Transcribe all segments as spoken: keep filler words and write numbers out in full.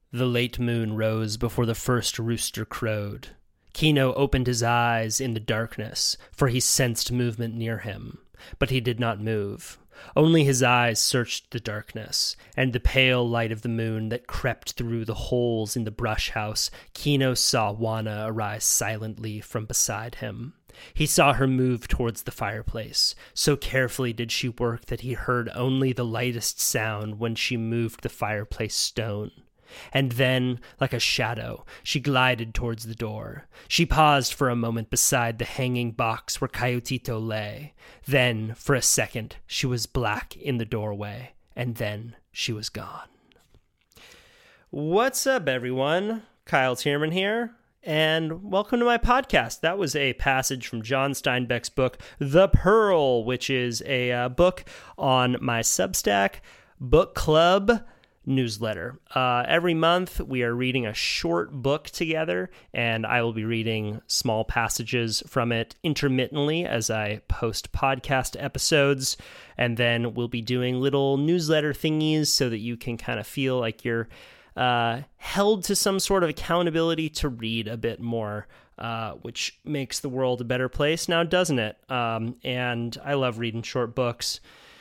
The late moon rose before the first rooster crowed. Kino opened his eyes in the darkness, for he sensed movement near him. But he did not move. Only his eyes searched the darkness, and the pale light of the moon that crept through the holes in the brush house. Kino saw Juana arise silently from beside him. He saw her move towards the fireplace. So carefully did she work that he heard only the lightest sound when she moved the fireplace stone. And then, like a shadow, she glided towards the door. She paused for a moment beside the hanging box where Coyotito lay. Then, for a second, she was black in the doorway. And then she was gone. What's up, everyone? Kyle Tierman here. And welcome to my podcast. That was a passage from John Steinbeck's book, The Pearl, which is a uh, book on my Substack book club newsletter. Uh, every month, we are reading a short book together, and I will be reading small passages from it intermittently as I post podcast episodes, and then we'll be doing little newsletter thingies so that you can kind of feel like you're uh, held to some sort of accountability to read a bit more, uh, which makes the world a better place now, doesn't it? Um, and I love reading short books.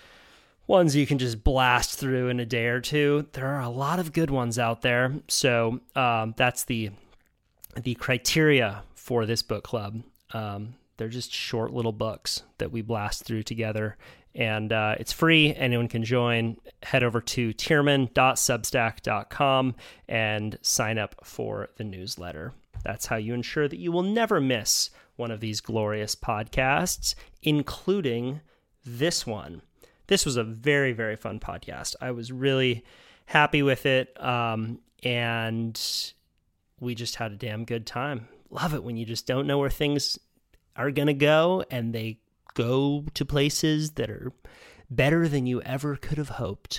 Ones you can just blast through in a day or two. There are a lot of good ones out there. So um, that's the the criteria for this book club. Um, they're just short little books that we blast through together. And uh, it's free. Anyone can join. Head over to tierman dot substack dot com and sign up for the newsletter. That's how you ensure that you will never miss one of these glorious podcasts, including this one. This was a very, very fun podcast. I was really happy with it, um, and we just had a damn good time. Love it when you just don't know where things are going to go, and they go to places that are better than you ever could have hoped.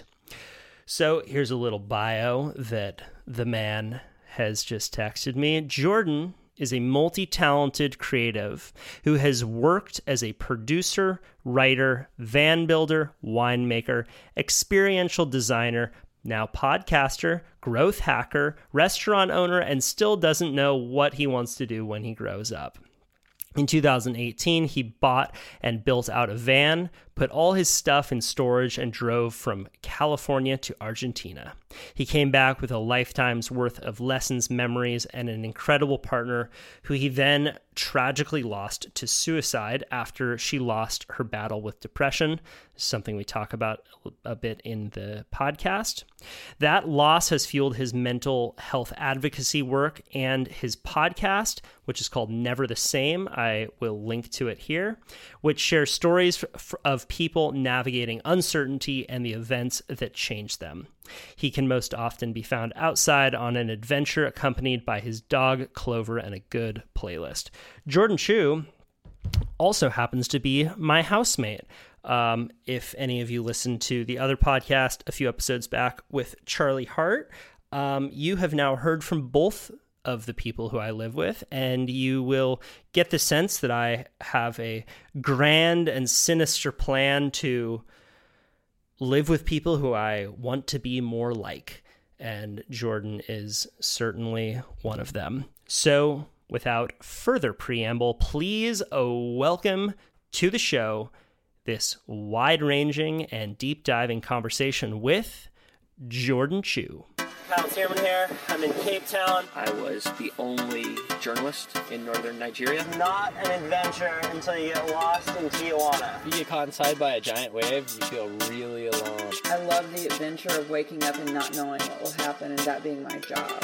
So here's a little bio that the man has just texted me. Jordan is a multi-talented creative who has worked as a producer, writer, van builder, winemaker, experiential designer, now podcaster, growth hacker, restaurant owner, and still doesn't know what he wants to do when he grows up. In two thousand eighteen, he bought and built out a van, put all his stuff in storage, and drove from California to Argentina. He came back with a lifetime's worth of lessons, memories, and an incredible partner who he then tragically lost to suicide after she lost her battle with depression, something we talk about a bit in the podcast. That loss has fueled his mental health advocacy work and his podcast, which is called Never the Same. I will link to it here, which shares stories of people navigating uncertainty and the events that change them. He can most often be found outside on an adventure accompanied by his dog, Clover, and a good playlist. Jordan Chu also happens to be my housemate. Um, if any of you listened to the other podcast a few episodes back with Charlie Hart, um, you have now heard from both of the people who I live with, and you will get the sense that I have a grand and sinister plan to live with people who I want to be more like, and Jordan is certainly one of them. So, without further preamble, please oh, welcome to the show this wide-ranging and deep-diving conversation with Jordan Chu. Kyle Tierman here. I'm in Cape Town. I was the only journalist in northern Nigeria. Not an adventure until you get lost in Tijuana. You get caught inside by a giant wave, you feel really alone. I love the adventure of waking up and not knowing what will happen and that being my job.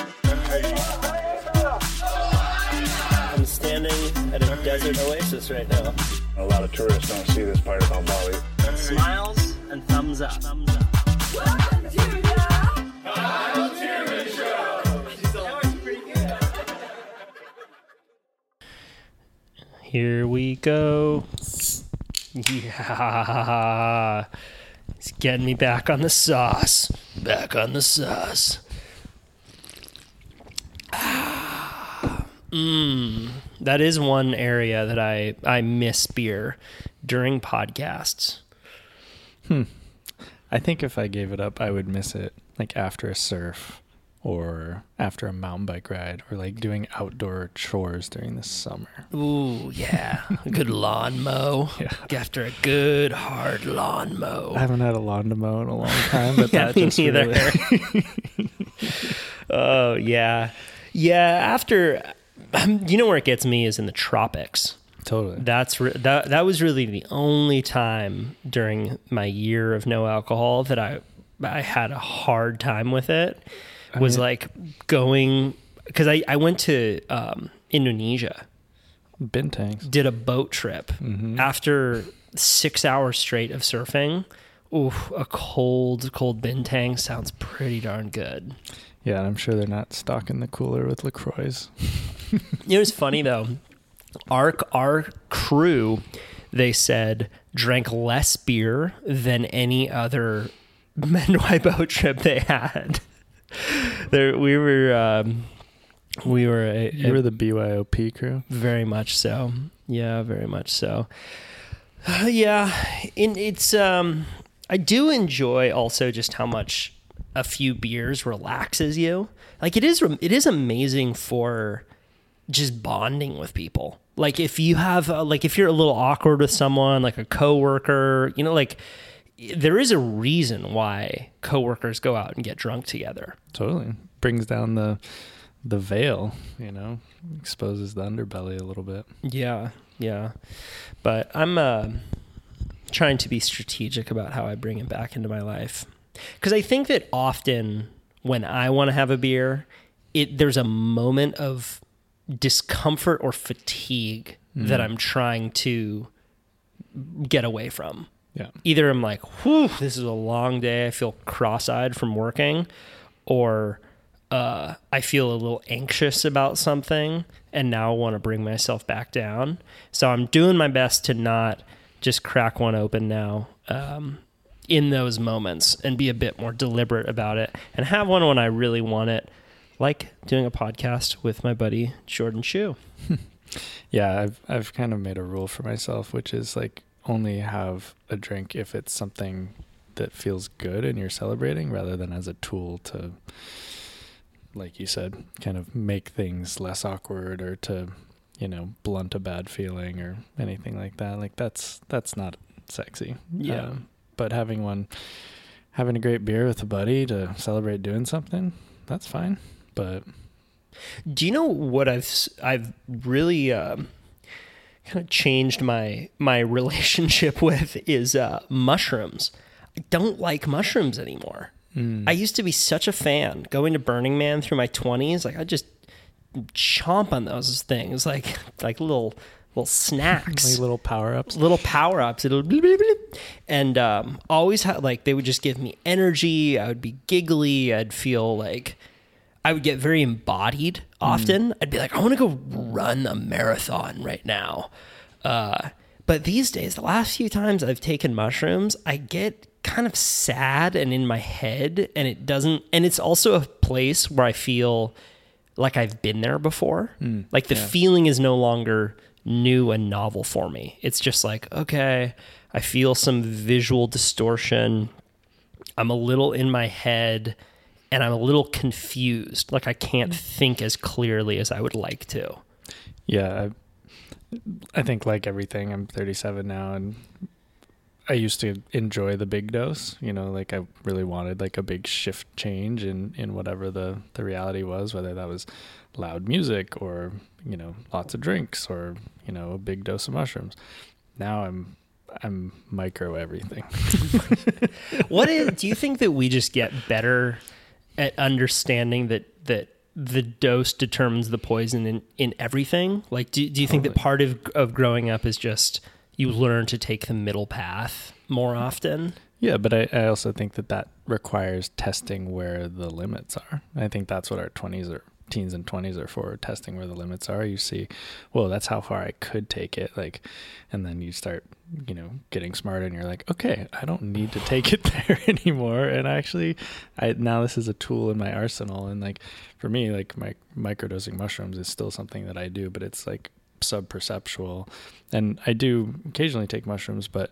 I'm standing at a desert oasis right now. A lot of tourists don't see this part about Bali. Smiles and thumbs up. Thumbs up. Welcome to the Kyle Tierman Show. That was pretty good. Here we go. Yeah. He's getting me back on the sauce. Back on the sauce. Mmm. That is one area that I, I miss beer during podcasts. Hmm. I think if I gave it up, I would miss it, like after a surf or after a mountain bike ride, or like doing outdoor chores during the summer. Ooh, yeah. A good lawn mow. Yeah. After a good hard lawn mow. I haven't had a lawn to mow in a long time, but Yeah, that me just neither. really... Oh, yeah. Yeah, after, you know where it gets me is in the tropics. Totally. That's re- that that was really the only time during my year of no alcohol that I I had a hard time with it. Was I mean, like going, because I, I went to um, Indonesia, Bintangs. did a boat trip. Mm-hmm. After six hours straight of surfing, ooh, a cold, cold bintang sounds pretty darn good. Yeah, and I'm sure they're not stocking the cooler with LaCroix. It was funny though. Our, our crew, they said, drank less beer than any other Menway boat trip they had. There, we were, um, we were, a, You were the B Y O P crew? very much so. Yeah, very much so. Uh, yeah, in, it's, um, I do enjoy also just how much a few beers relaxes you. Like it is, it is amazing for just bonding with people. Like if you have, uh, like if you're a little awkward with someone, like a coworker, you know, like there is a reason why coworkers go out and get drunk together. Totally. Brings down the the veil, you know, exposes the underbelly a little bit. Yeah, yeah. But I'm uh, trying to be strategic about how I bring it back into my life. Because I think that often when I want to have a beer, it there's a moment of discomfort or fatigue mm. that I'm trying to get away from. Yeah. Either I'm like, whew, this is a long day. I feel cross-eyed from working, or uh, I feel a little anxious about something and now want to bring myself back down. So I'm doing my best to not just crack one open now um, in those moments and be a bit more deliberate about it and have one when I really want it, like doing a podcast with my buddy Jordan Shu. Yeah, I've I've kind of made a rule for myself, which is like only have a drink if it's something that feels good and you're celebrating, rather than as a tool to, like you said, kind of make things less awkward or to, you know, blunt a bad feeling or anything like that. Like that's that's not sexy. Yeah. Um, but having one, having a great beer with a buddy to celebrate doing something, that's fine. But do you know what I've I've really um, kind of changed my my relationship with is uh, mushrooms. I don't like mushrooms anymore. Mm. I used to be such a fan. Going to Burning Man through my twenties, like I just chomp on those things like like little little snacks, like little power ups, little power ups. It'll bleep, bleep, bleep. And um, always ha- like they would just give me energy. I would be giggly. I'd feel like I would get very embodied often. Mm. I'd be like, I want to go run a marathon right now. Uh, but these days, the last few times I've taken mushrooms, I get kind of sad and in my head, and it doesn't, and it's also a place where I feel like I've been there before. Mm, like the yeah. feeling is no longer new and novel for me. It's just like, okay, I feel some visual distortion. I'm a little in my head and I'm a little confused. Like I can't think as clearly as I would like to. Yeah. I, I think like everything, I'm thirty-seven now, and I used to enjoy the big dose, you know, like I really wanted like a big shift change in, in whatever the, the reality was, whether that was loud music or, you know, lots of drinks or, you know, a big dose of mushrooms. Now I'm, I'm micro everything. What is, do you think that we just get better at understanding that, that the dose determines the poison in, in everything? Like, do, do you think totally. that part of, of growing up is just, you learn to take the middle path more often? Yeah, but I, I also think that that requires testing where the limits are. I think that's what our twenties are, teens and twenties are for, testing where the limits are. You see, well, that's how far I could take it. Like, and then you start, you know, getting smarter and you're like, okay, I don't need to take it there anymore. And actually, I now this is a tool in my arsenal. And like, for me, like my microdosing mushrooms is still something that I do, but it's like sub-perceptual. And I do occasionally take mushrooms, but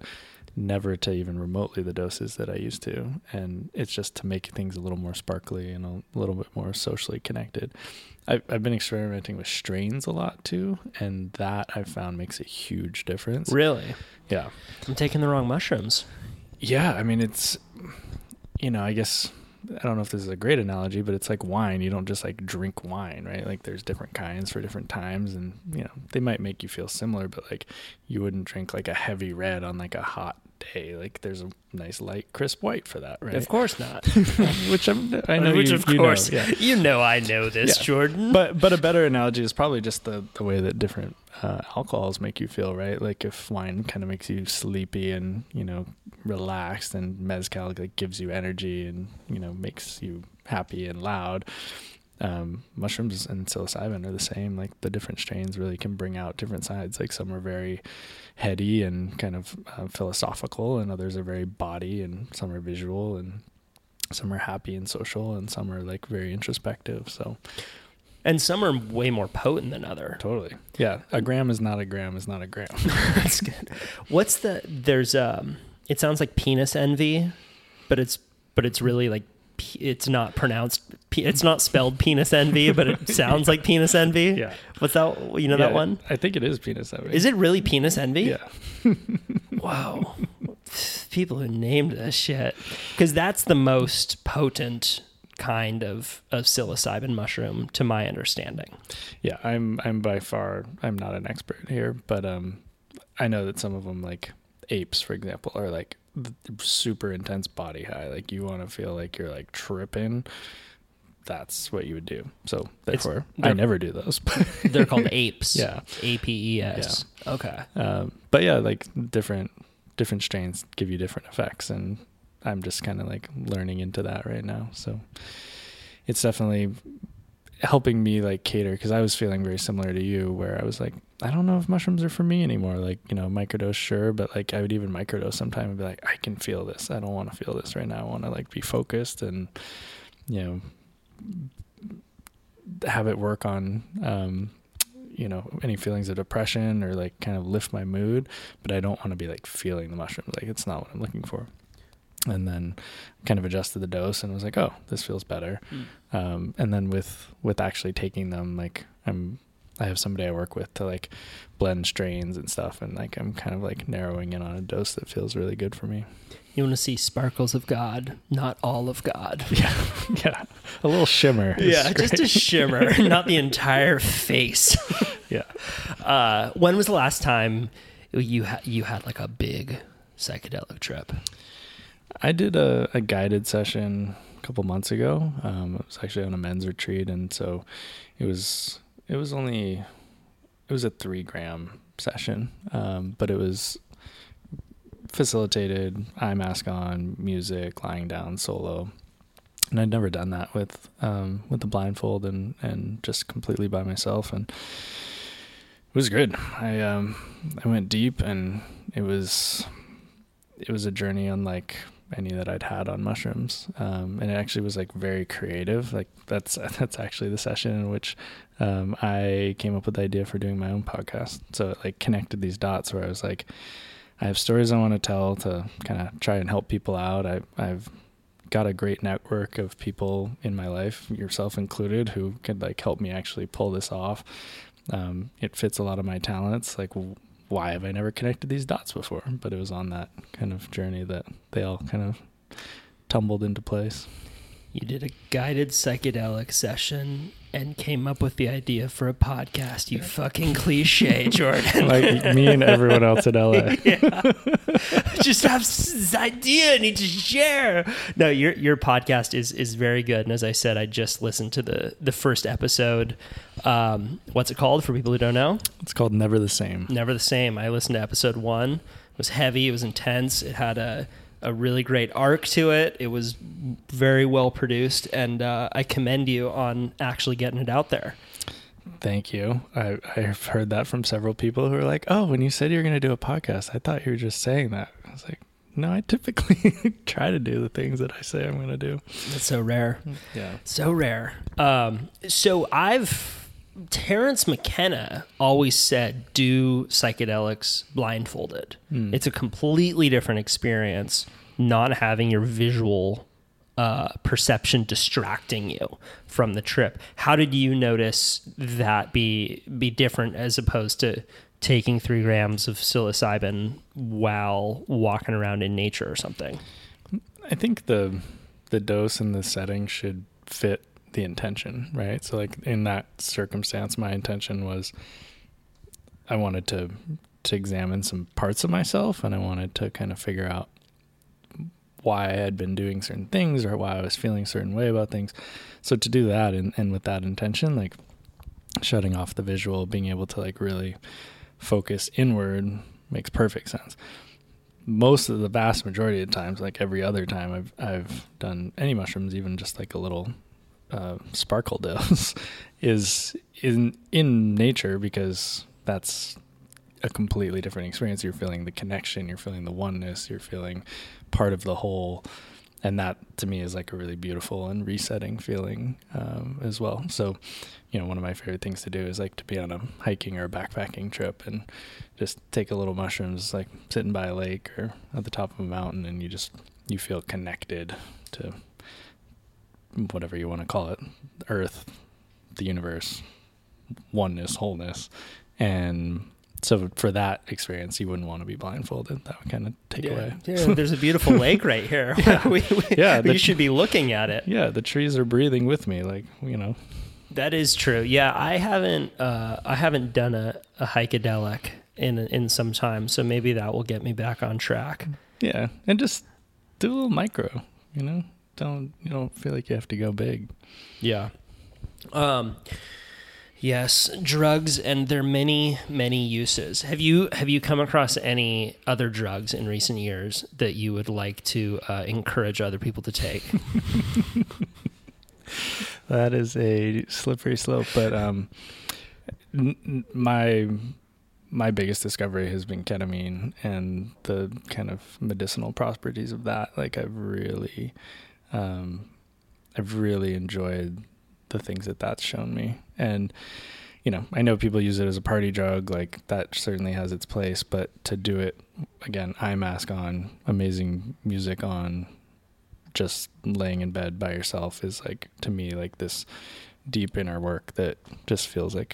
never to even remotely the doses that I used to. And it's just to make things a little more sparkly and a little bit more socially connected. I've, I've been experimenting with strains a lot too, and that I've found makes a huge difference. Really? Yeah. I'm taking the wrong mushrooms. Yeah. I mean, it's, you know, I guess, I don't know if this is a great analogy, but it's like wine. You don't just like drink wine, right? Like there's different kinds for different times, and, you know, they might make you feel similar, but like you wouldn't drink like a heavy red on like a hot day. Like there's a nice light crisp white for that, right? Of course not. Which I'm, I know Which you, of you course know, yeah. you know I know this, Yeah. Jordan. But but a better analogy is probably just the, the way that different uh, alcohols make you feel, right? Like if wine kind of makes you sleepy and, you know, relaxed, and mezcal like gives you energy and, you know, makes you happy and loud. Um, mushrooms and psilocybin are the same. Like the different strains really can bring out different sides. Like some are very heady and kind of uh, philosophical, and others are very body, and some are visual, and some are happy and social, and some are like very introspective. So, and some are way more potent than other. totally. Yeah. A gram is not a gram is not a gram. That's good. What's the, there's, um, it sounds like penis envy, but it's, but it's really like, it's not pronounced, it's not spelled penis envy, but it sounds like penis envy. Yeah. What's that? You know Yeah, that one? I think it is penis envy. Is it really penis envy? Yeah. Wow. People who named this shit. Because that's the most potent kind of, of psilocybin mushroom, to my understanding. Yeah, I'm I'm by far I'm not an expert here, but um I know that some of them, like apes, for example, are like super intense body high. Like you want to feel like you're like tripping. That's what you would do. So therefore, I never do those. They're called apes. Yeah, A P E S. Yeah. Okay. Um, but yeah, like different different strains give you different effects, and I'm just kind of like learning into that right now. So it's definitely helping me like cater, because I was feeling very similar to you, where I was like, I don't know if mushrooms are for me anymore. Like, you know, microdose, sure, but like I would even microdose sometime and be like, I can feel this. I don't want to feel this right now. I want to like be focused and, you know, have it work on, um, you know, any feelings of depression or like kind of lift my mood, but I don't want to be like feeling the mushrooms. Like it's not what I'm looking for. And then kind of adjusted the dose and was like, oh, this feels better. Mm. Um, and then with, with actually taking them, like I'm, I have somebody I work with to like blend strains and stuff. And like, I'm kind of like narrowing in on a dose that feels really good for me. You want to see sparkles of God, not all of God. Yeah. Yeah. A little shimmer. Yeah. Just a shimmer, not the entire face. Yeah. Uh, when was the last time you had, you had like a big psychedelic trip? I did a, a guided session a couple months ago. Um, it was actually on a men's retreat. And so it was, it was only, it was a three gram session. Um, but it was facilitated, eye mask on, music, lying down, solo. And I'd never done that with, um, with the blindfold and, and just completely by myself. And it was good. I, um, I went deep, and it was, it was a journey unlike any that I'd had on mushrooms. Um, and it actually was like very creative. Like that's, that's actually the session in which, um, I came up with the idea for doing my own podcast. So it like connected these dots where I was like, I have stories I want to tell to kind of try and help people out. I, I've got a great network of people in my life, yourself included, who could like help me actually pull this off. Um, it fits a lot of my talents. Like, why have I never connected these dots before? But it was on that kind of journey that they all kind of tumbled into place. You did a guided psychedelic session and came up with the idea for a podcast. You fucking cliche, Jordan. Like me and everyone else in L A. Yeah. Just have this idea, I need to share. No, your your podcast is is very good. And as I said, I just listened to the the first episode. Um, what's it called for people who don't know? It's called Never the Same. Never the Same. I listened to episode one. It was heavy. It was intense. It had a a really great arc to it. It was very well produced, and uh, I commend you on actually getting it out there. Thank you. I, I've heard that from several people who are like, oh, when you said you were going to do a podcast, I thought you were just saying that. I was like, no, I typically try to do the things that I say I'm going to do. That's so rare. Yeah. So rare. Um, so I've Terrence McKenna always said, do psychedelics blindfolded. Mm. It's a completely different experience not having your visual uh, perception distracting you from the trip. How did you notice that be be different as opposed to taking three grams of psilocybin while walking around in nature or something? I think the the dose and the setting should fit the intention, right? So like in that circumstance, my intention was I wanted to to examine some parts of myself, and I wanted to kind of figure out why I had been doing certain things or why I was feeling a certain way about things. So to do that and, and with that intention, like shutting off the visual, being able to like really focus inward makes perfect sense. Most of the vast majority of times, like every other time I've I've done any mushrooms, even just like a little uh, sparkle dose, is in in nature, because that's a completely different experience. You're feeling the connection, you're feeling the oneness, you're feeling part of the whole, and that to me is like a really beautiful and resetting feeling um, as well. So, you know, one of my favorite things to do is like to be on a hiking or a backpacking trip and just take a little mushrooms, like sitting by a lake or at the top of a mountain, and you just, you feel connected to whatever you want to call it, earth, the universe, oneness, wholeness. And so for that experience, you wouldn't want to be blindfolded. That would kind of take yeah. away. Yeah, there's a beautiful lake right here. Yeah. we, we, Yeah, we the- should be looking at it. Yeah, the trees are breathing with me, like, you know. That is true. Yeah, I haven't uh, I haven't done a, a hikeadelic in in some time, so maybe that will get me back on track. Yeah, and just do a little micro, you know. Don't you don't feel like you have to go big. Yeah. Um. Yes, drugs and their many many uses. Have you have you come across any other drugs in recent years that you would like to uh, encourage other people to take? That is a slippery slope, but um, n- n- my my biggest discovery has been ketamine and the kind of medicinal properties of that. Like I've really, um, I've really enjoyed the things that that's shown me. And, you know, I know people use it as a party drug, like that certainly has its place, but to do it, again, eye mask on, amazing music on, just laying in bed by yourself is like, to me, like this deep inner work that just feels like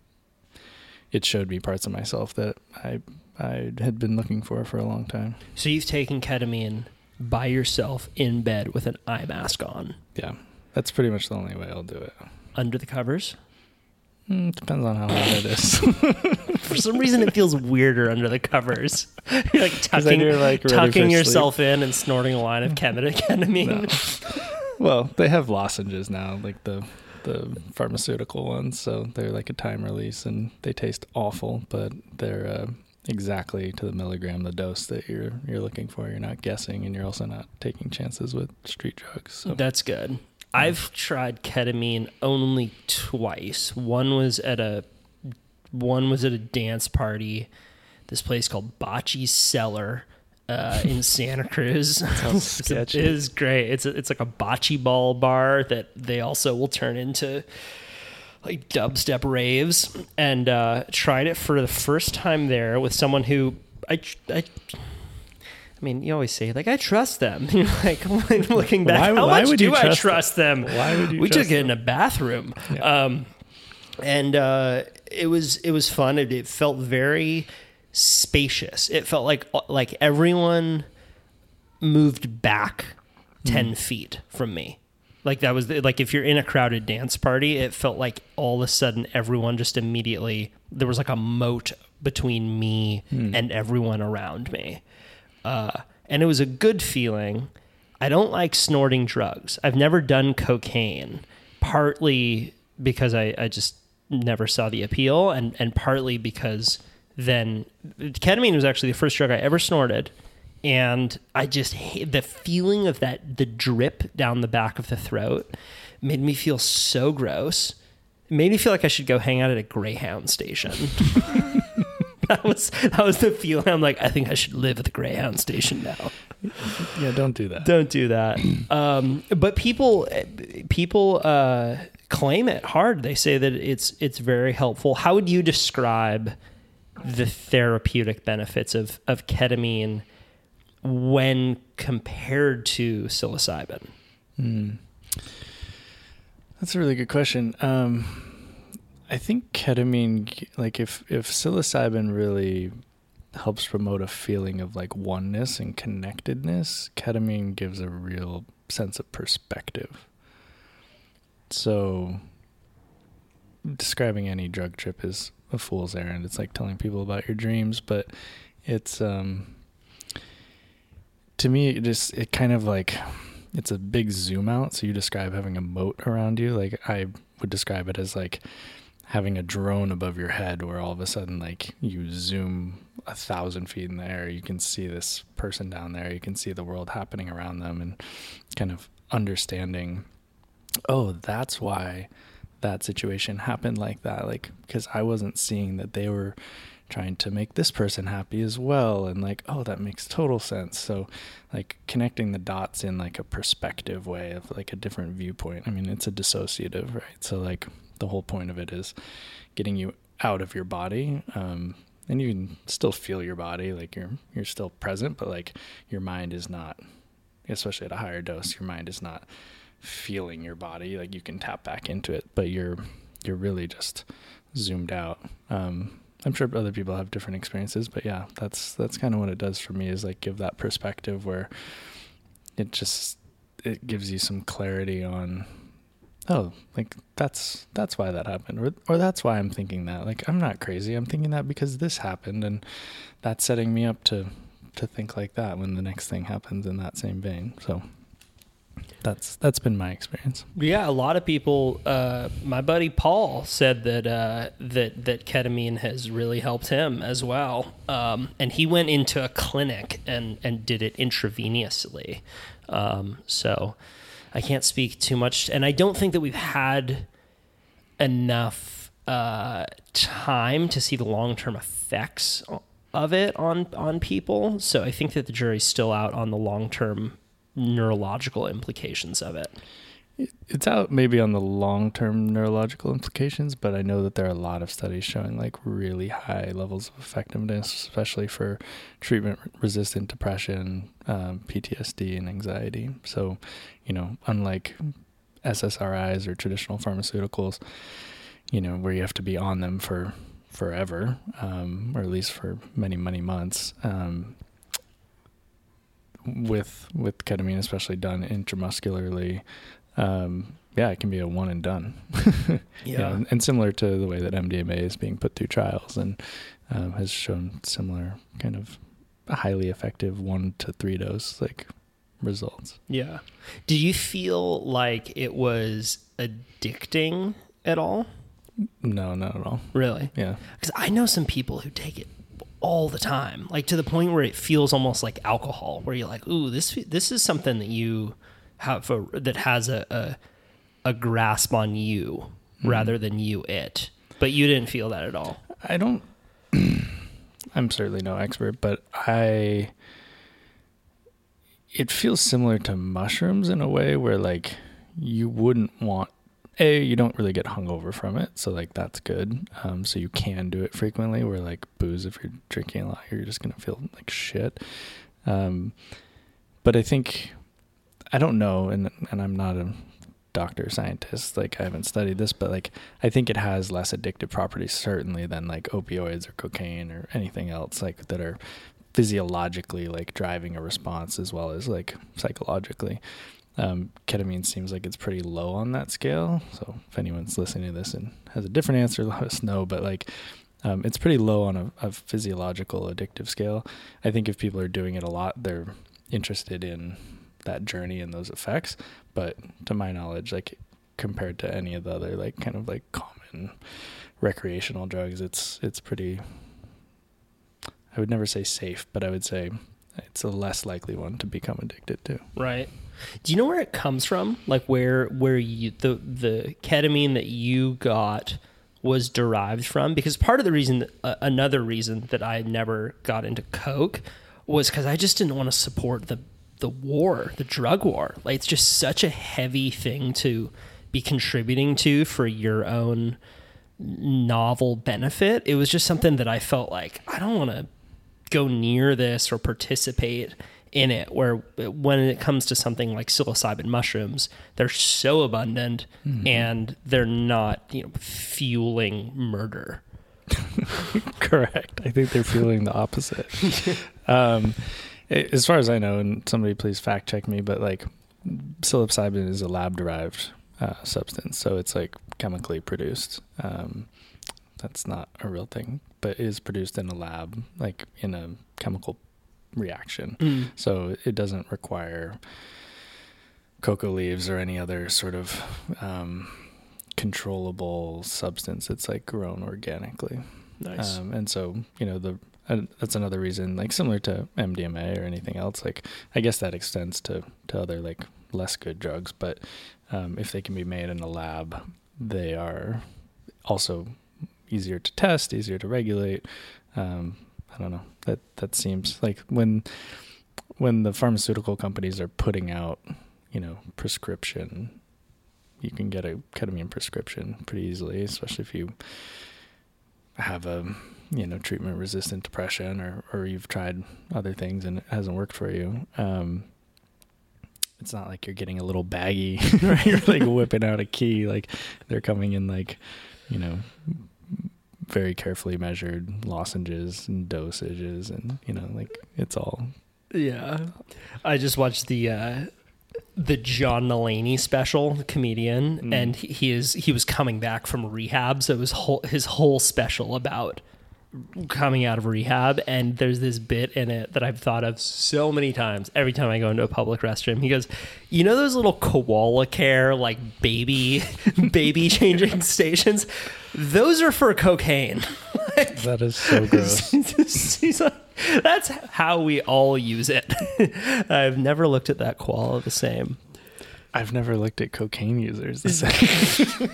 it showed me parts of myself that I I had been looking for for a long time. So you've taken ketamine by yourself in bed with an eye mask on? Yeah, that's pretty much the only way I'll do it. Under the covers? Mm, depends on how hot it is. For some reason, it feels weirder under the covers. You're like tucking, then you're, like, ready tucking for yourself in and snorting a line of ketamine. No. Well, they have lozenges now, like the the pharmaceutical ones, so they're like a time release, and they taste awful, but they're uh, exactly to the milligram the dose that you're you're looking for. You're not guessing, and you're also not taking chances with street drugs. So. That's good. I've tried ketamine only twice. One was at a one was at a dance party, this place called Bocce's Cellar uh, in Santa Cruz. Sounds It's a- sketchy. it is great. It's a, it's like a bocce ball bar that they also will turn into like dubstep raves. And uh, tried it for the first time there with someone who I. I I mean, you always say, like, I trust them. You're like, looking back, Why- how why much would do you I trust trust them? Why would you We trust took it in a bathroom. Yeah. Um, and uh, it was it was fun. It, it felt very spacious. It felt like like everyone moved back ten feet from me. Like that was the, like if you're in a crowded dance party, it felt like all of a sudden everyone just immediately, there was like a moat between me and everyone around me. Uh, and it was a good feeling. I don't like snorting drugs. I've never done cocaine, partly because I, I just never saw the appeal, and, and partly because then ketamine was actually the first drug I ever snorted. And I just hate the feeling of that, the drip down the back of the throat made me feel so gross. It made me feel like I should go hang out at a Greyhound station. That was that was the feeling. I'm like, I think I should live at the Greyhound station now. Yeah, don't do that. Don't do that. Um, but people people uh, claim it hard. They say that it's it's very helpful. How would you describe the therapeutic benefits of, of ketamine when compared to psilocybin? Mm. That's a really good question. Um, I think ketamine, like if, if psilocybin really helps promote a feeling of like oneness and connectedness, ketamine gives a real sense of perspective. So describing any drug trip is a fool's errand. It's like telling people about your dreams, but it's, um, to me, it just, it kind of like, it's a big zoom out. So you describe having a moat around you. Like I would describe it as like having a drone above your head where all of a sudden, like you zoom a thousand feet in the air, you can see this person down there. You can see the world happening around them and kind of understanding, oh, that's why that situation happened like that. Like, because I wasn't seeing that they were trying to make this person happy as well. And like, oh, that makes total sense. So like connecting the dots in like a perspective way of like a different viewpoint. I mean, it's a dissociative, right? So like the whole point of it is getting you out of your body. Um, and you can still feel your body, like you're, you're still present, but like your mind is not, especially at a higher dose, your mind is not feeling your body. Like you can tap back into it, but you're, you're really just zoomed out. Um, I'm sure other people have different experiences, but yeah, that's, that's kind of what it does for me, is like give that perspective where it just, it gives you some clarity on, oh, like that's, that's why that happened. Or, or that's why I'm thinking that. Like, I'm not crazy. I'm thinking that because this happened, and that's setting me up to, to think like that when the next thing happens in that same vein. So that's, that's been my experience. Yeah. A lot of people, uh, my buddy Paul said that, uh, that, that ketamine has really helped him as well. Um, and he went into a clinic and, and did it intravenously. Um, so I can't speak too much, and I don't think that we've had enough, uh, time to see the long-term effects of it on, on people. So I think that the jury's still out on the long-term neurological implications of it. It's out maybe on the long-term neurological implications, but I know that there are a lot of studies showing like really high levels of effectiveness, especially for treatment-resistant depression, um, P T S D, and anxiety. So, you know, unlike S S R Is or traditional pharmaceuticals, you know, where you have to be on them for forever, um, or at least for many, many months, um, with with ketamine, especially done intramuscularly, um, yeah, it can be a one and done. yeah. You know, and, and similar to the way that M D M A is being put through trials, and um, has shown similar kind of highly effective one to three dose like results. Yeah. Do you feel like it was addicting at all? No, not at all. Really? Yeah. Because I know some people who take it all the time, like to the point where it feels almost like alcohol, where you're like, ooh, this this is something that you have a, that has a, a a grasp on you mm-hmm. rather than you it. But you didn't feel that at all. I don't. I'm certainly no expert, but I. It feels similar to mushrooms in a way where like you wouldn't want. A, you don't really get hungover from it, so like that's good. Um, so you can do it frequently. Where like booze, if you're drinking a lot, you're just gonna feel like shit. Um, but I think I don't know, and and I'm not a doctor or scientist. Like I haven't studied this, but like I think it has less addictive properties certainly than like opioids or cocaine or anything else like that are physiologically like driving a response as well as like psychologically. Um, ketamine seems like it's pretty low on that scale. So if anyone's listening to this and has a different answer, let us know. But like, um, it's pretty low on a, a physiological addictive scale. I think if people are doing it a lot, they're interested in that journey and those effects. But to my knowledge, like compared to any of the other like kind of like common recreational drugs, it's, it's pretty, I would never say safe, but I would say it's a less likely one to become addicted to. Right. Do you know where it comes from? Like where where you the the ketamine that you got was derived from? Because part of the reason, uh, another reason that I never got into coke was because I just didn't want to support the the war, the drug war. Like it's just such a heavy thing to be contributing to for your own novel benefit. It was just something that I felt like I don't want to go near this or participate in it, where when it comes to something like psilocybin mushrooms, they're so abundant mm-hmm. and they're not, you know, fueling murder. Correct. I think they're fueling the opposite. um, it, as far as I know, and somebody please fact check me, but like psilocybin is a lab derived uh, substance. So it's like chemically produced. Um, that's not a real thing, but is produced in a lab, like in a chemical reaction. Mm. So it doesn't require cocoa leaves or any other sort of um, controllable substance. It's like grown organically. Nice. Um, and so, you know, the uh, that's another reason, like similar to M D M A or anything else, like I guess that extends to, to other like less good drugs, but um, if they can be made in a lab, they are also easier to test, easier to regulate. Um, I don't know. That that seems like when when the pharmaceutical companies are putting out, you know, prescription, you can get a ketamine prescription pretty easily, especially if you have a, you know, treatment resistant depression or, or you've tried other things and it hasn't worked for you. Um, it's not like you're getting a little baggie, right? You're like whipping out a key. Like they're coming in like, you know, very carefully measured lozenges and dosages, and you know, like it's all. Yeah, I just watched the uh, the John Mulaney special, the comedian, mm. and he, he is he was coming back from rehab, so it was whole, his whole special about coming out of rehab. And there's this bit in it that I've thought of so many times. Every time I go into a public restroom, he goes, "You know those little koala care like baby baby changing stations? Those are for cocaine." Like, that is so gross. He's like, that's how we all use it. I've never looked at that koala the same. I've never looked at cocaine users the same.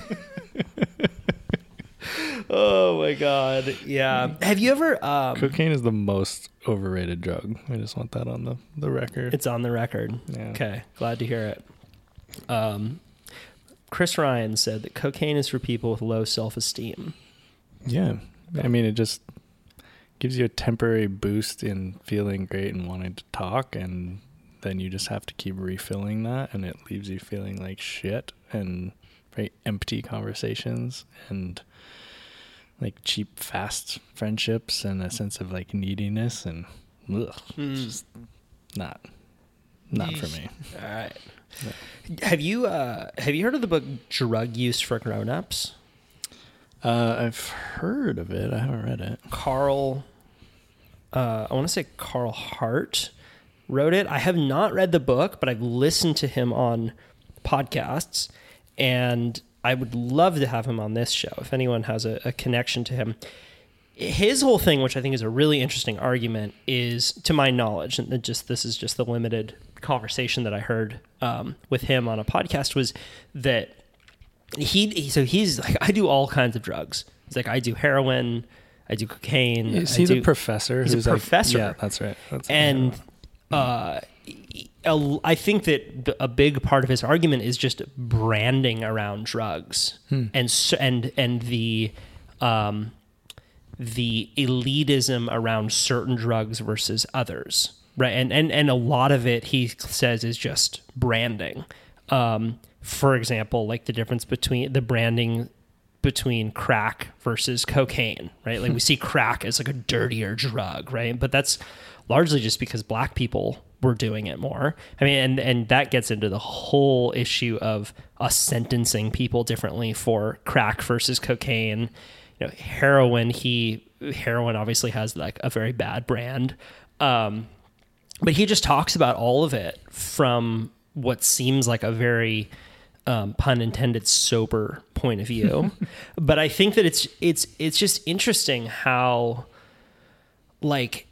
Oh my God. Yeah. Have you ever... Um, cocaine is the most overrated drug. I just want that on the, the record. It's on the record. Yeah. Okay. Glad to hear it. Um, Chris Ryan said that cocaine is for people with low self-esteem. Yeah. I mean, it just gives you a temporary boost in feeling great and wanting to talk, and then you just have to keep refilling that, and it leaves you feeling like shit and very empty conversations and like cheap, fast friendships and a sense of like neediness, and ugh, mm. it's just not not Yeesh. for me. All right. Yeah. Have you uh, have you heard of the book Drug Use for Grown-Ups? Uh, I've heard of it. I haven't read it. Carl, uh, I want to say Carl Hart wrote it. I have not read the book, but I've listened to him on podcasts, and I would love to have him on this show if anyone has a, a connection to him. His whole thing, which I think is a really interesting argument, is, to my knowledge, and just this is just the limited conversation that I heard um, with him on a podcast, was that he, so he's like, I do all kinds of drugs. He's like, I do heroin, I do cocaine. Is he I the do, professor? He's who's a professor. Like, yeah, that's right. That's and uh, I think that a big part of his argument is just branding around drugs, hmm. and so, and and the um, the elitism around certain drugs versus others, right? And and and a lot of it, he says, is just branding. Um, for example, like the difference between the branding between crack versus cocaine, right? Like we see crack as like a dirtier drug, right? But that's largely just because black people were doing it more. I mean, and, and that gets into the whole issue of us sentencing people differently for crack versus cocaine. You know, heroin, he, heroin obviously has like a very bad brand. Um, but he just talks about all of it from what seems like a very, um, pun intended, sober point of view. But I think that it's, it's, it's just interesting how, like,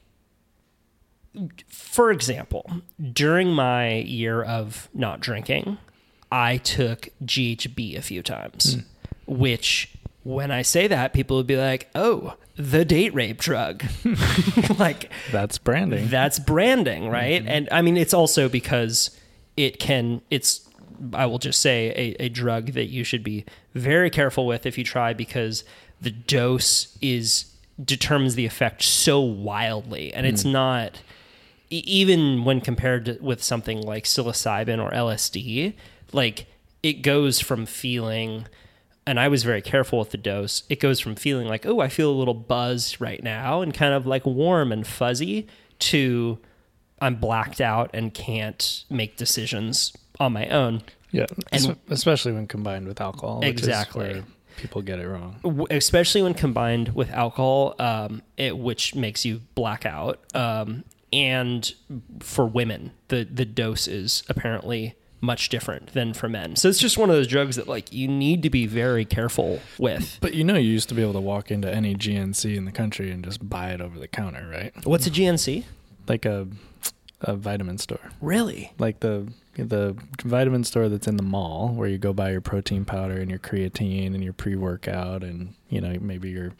for example, during my year of not drinking, I took G H B a few times, mm. which when I say that, people would be like, oh, the date rape drug. Like, that's branding. That's branding, right? Mm-hmm. And I mean, it's also because it can, it's I will just say a, a drug that you should be very careful with if you try, because the dose is determines the effect so wildly, and it's mm. not e- even when compared to, with something like psilocybin or L S D, like it goes from feeling, and I was very careful with the dose, it goes from feeling like, oh, I feel a little buzzed right now and kind of like warm and fuzzy, to I'm blacked out and can't make decisions on my own. Yeah, and especially when combined with alcohol. Which exactly. Is where people get it wrong. Especially when combined with alcohol, um, it, which makes you black out. Um, and for women, the, the dose is apparently much different than for men. So it's just one of those drugs that like you need to be very careful with. But you know, you used to be able to walk into any G N C in the country and just buy it over the counter, right? What's a G N C? Like a a vitamin store. Really? Like the the vitamin store that's in the mall, where you go buy your protein powder and your creatine and your pre-workout and, you know, maybe your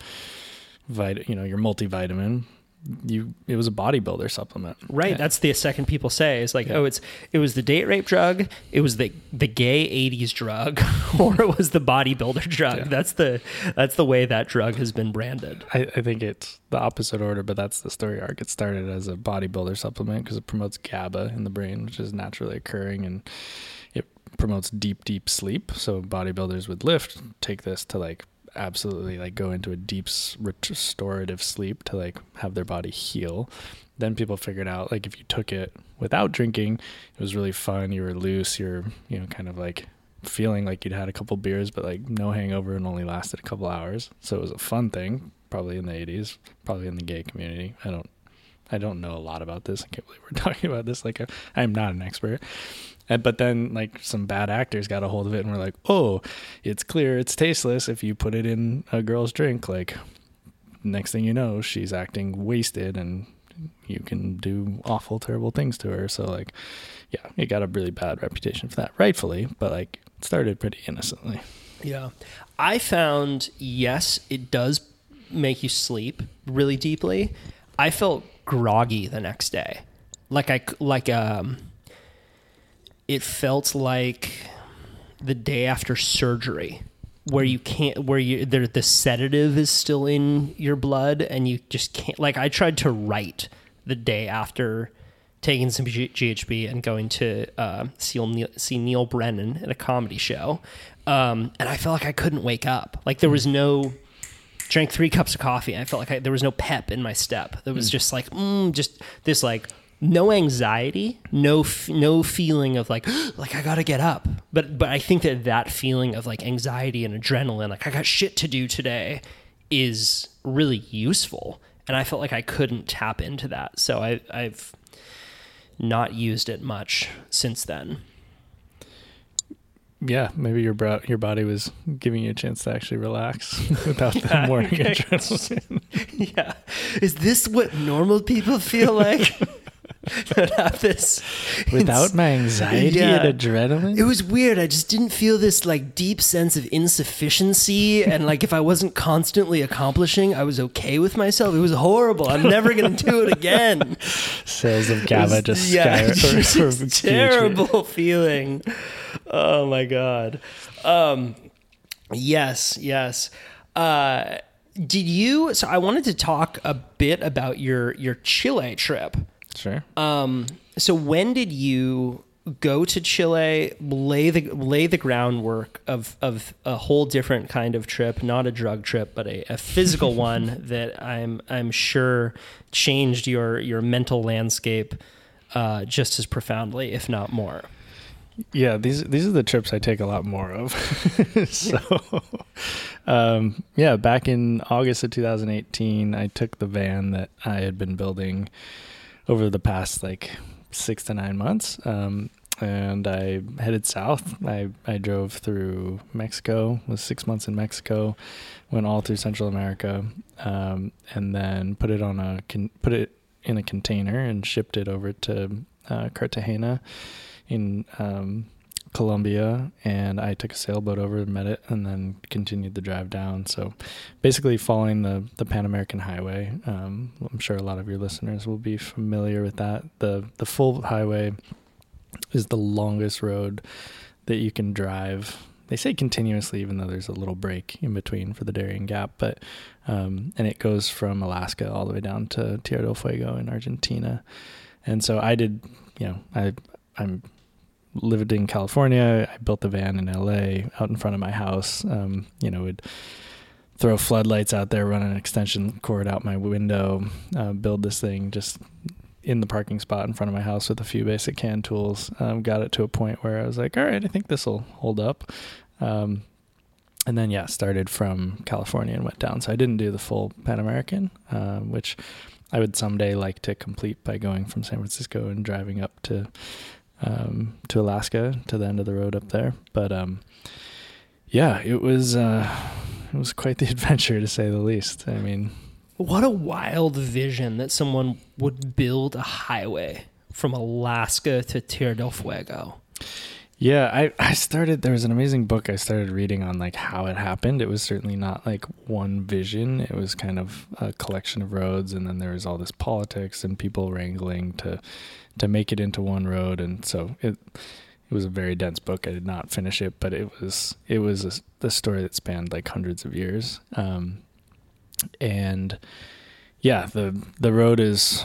vit you know, your multivitamin. You it was a bodybuilder supplement. Right. Yeah. That's the second people say is like, yeah. oh, it's it was the date rape drug, it was the the gay eighties drug, or it was the bodybuilder drug. Yeah. That's the that's the way that drug has been branded. I, I think it's the opposite order, but that's the story arc. It started as a bodybuilder supplement because it promotes GABA in the brain, which is naturally occurring, and it promotes deep, deep sleep. So bodybuilders would lift, take this to like absolutely like go into a deep restorative sleep to like have their body heal. Then people figured out like if you took it without drinking, it was really fun. You were loose. You're, you know, kind of like feeling like you'd had a couple beers, but like no hangover, and only lasted a couple hours. So it was a fun thing, probably in the eighties, probably in the gay community. I don't, I don't know a lot about this. I can't believe we're talking about this. Like, I am not an expert. And, but then like some bad actors got a hold of it and were like, oh, it's clear it's tasteless if you put it in a girl's drink. Like, next thing you know, she's acting wasted and you can do awful, terrible things to her. So like, yeah, it got a really bad reputation for that, rightfully, but like it started pretty innocently. Yeah. I found, yes, it does make you sleep really deeply. I felt groggy the next day. Like I, like, um, it felt like the day after surgery, where you can't, where you, the, the sedative is still in your blood and you just can't, like I tried to write the day after taking some G H B and going to uh, see, Neil, see Neil Brennan at a comedy show. Um, and I felt like I couldn't wake up. Like there was no, drank three cups of coffee and I felt like I, there was no pep in my step. There was mm. just like, mm, just this like, no anxiety, no f- no feeling of like, like I gotta get up. But but I think that that feeling of like anxiety and adrenaline, like I got shit to do today, is really useful. And I felt like I couldn't tap into that. So I, I've not used it much since then. Yeah, maybe your bro- your body was giving you a chance to actually relax without the yeah, morning okay. adrenaline. Yeah. Is this what normal people feel like? That have this without it's, my anxiety yeah. and adrenaline? It was weird. I just didn't feel this like deep sense of insufficiency, and like if I wasn't constantly accomplishing, I was okay with myself. It was horrible. I'm never gonna do it again. Sales of GABA was, just yeah, sky- just or, or terrible feeling. Oh my god. Um, yes, yes. Uh, did you? So I wanted to talk a bit about your your Chile trip. Sure. Um, so when did you go to Chile, lay the lay the groundwork of, of a whole different kind of trip, not a drug trip, but a, a physical one that I'm I'm sure changed your your mental landscape uh, just as profoundly, if not more? Yeah, these these are the trips I take a lot more of. so, um, yeah, back in August of two thousand eighteen, I took the van that I had been building over the past like six to nine months. Um, and I headed south. I, I drove through Mexico, was six months in Mexico, went all through Central America, um, and then put it on a, con- put it in a container and shipped it over to, uh, Cartagena in, um, Colombia, and I took a sailboat over and met it and then continued the drive down. So basically following the, the Pan American Highway. Um, I'm sure a lot of your listeners will be familiar with that. The the full highway is the longest road that you can drive. They say continuously, even though there's a little break in between for the Darien Gap, but um, and it goes from Alaska all the way down to Tierra del Fuego in Argentina. And so I did, you know, I I'm lived in California. I built the van in L A out in front of my house. Um, you know, would throw floodlights out there, run an extension cord out my window, uh, build this thing just in the parking spot in front of my house with a few basic hand tools. Um, got it to a point where I was like, all right, I think this will hold up. Um, and then, yeah, started from California and went down. So I didn't do the full Pan American, um, which I would someday like to complete by going from San Francisco and driving up to um, to Alaska, to the end of the road up there. But um, yeah, it was uh, it was quite the adventure, to say the least. I mean, what a wild vision that someone would build a highway from Alaska to Tierra del Fuego. Yeah, I, I started, there was an amazing book I started reading on like how it happened. It was certainly not like one vision. It was kind of a collection of roads, and then there was all this politics and people wrangling to to make it into one road. And so it it was a very dense book. I did not finish it, but it was it was a, a story that spanned like hundreds of years. Um, and yeah, the the road is,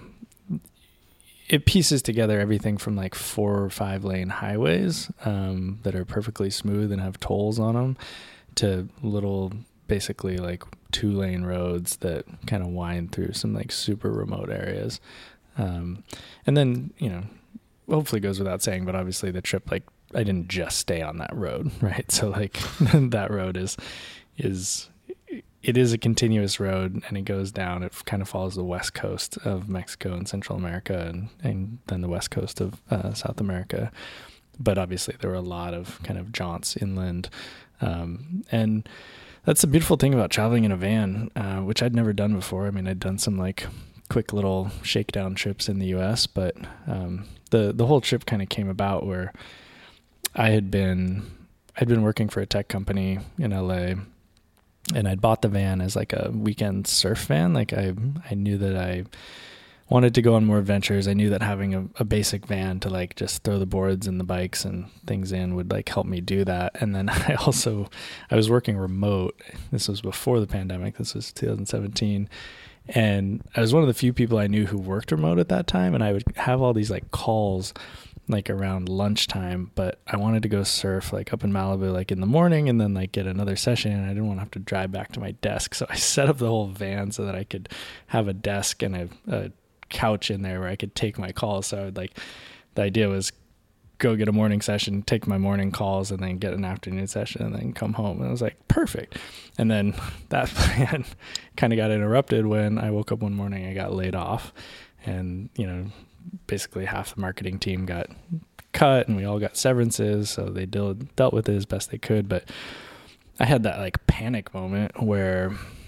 it pieces together everything from like four or five lane highways um, that are perfectly smooth and have tolls on them, to little basically like two lane roads that kind of wind through some like super remote areas. Um, and then, you know, hopefully goes without saying, but obviously the trip, like I didn't just stay on that road, right? So like that road is, is, it is a continuous road, and it goes down. It kind of follows the west coast of Mexico and Central America, and, and then the west coast of uh, South America. But obviously there were a lot of kind of jaunts inland. Um, and that's the beautiful thing about traveling in a van, uh, which I'd never done before. I mean, I'd done some like quick little shakedown trips in the U S, but um, the, the whole trip kind of came about where I had been, I'd been working for a tech company in L A, and I'd bought the van as like a weekend surf van. Like I, I knew that I wanted to go on more adventures. I knew that having a, a basic van to like just throw the boards and the bikes and things in would like help me do that. And then I also, I was working remote. This was before the pandemic. This was two thousand seventeen. And I was one of the few people I knew who worked remote at that time. And I would have all these like calls like around lunchtime, but I wanted to go surf like up in Malibu, like in the morning, and then like get another session. And I didn't want to have to drive back to my desk. So I set up the whole van so that I could have a desk and a, a couch in there where I could take my calls. So I would like, the idea was go get a morning session, take my morning calls, and then get an afternoon session, and then come home. And I was like, perfect. And then that plan kind of got interrupted when I woke up one morning, I got laid off, and, you know, basically half the marketing team got cut, and we all got severances. So they dealt, dealt with it as best they could. But I had that like panic moment where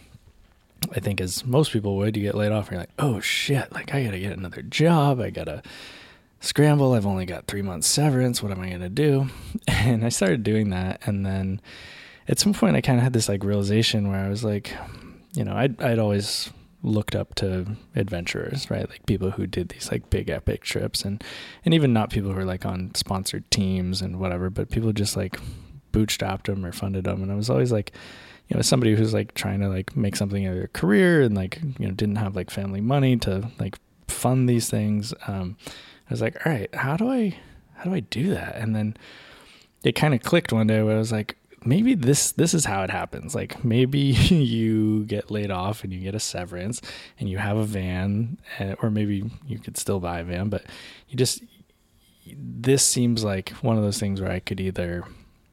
I think, as most people would, you get laid off and you're like, oh shit, like I got to get another job. I got to scramble. I've only got three months severance. What am I going to do? And I started doing that. And then at some point I kind of had this like realization where I was like, you know, I'd, I'd always looked up to adventurers, right? Like people who did these like big epic trips, and, and even not people who were like on sponsored teams and whatever, but people just like bootstrapped them or funded them. And I was always like, you know, somebody who's like trying to like make something of their career and like, you know, didn't have like family money to like fund these things. Um, I was like, all right, how do I, how do I do that? And then it kind of clicked one day where I was like, maybe this, this is how it happens. Like maybe you get laid off and you get a severance and you have a van, or maybe you could still buy a van, but you just, this seems like one of those things where I could either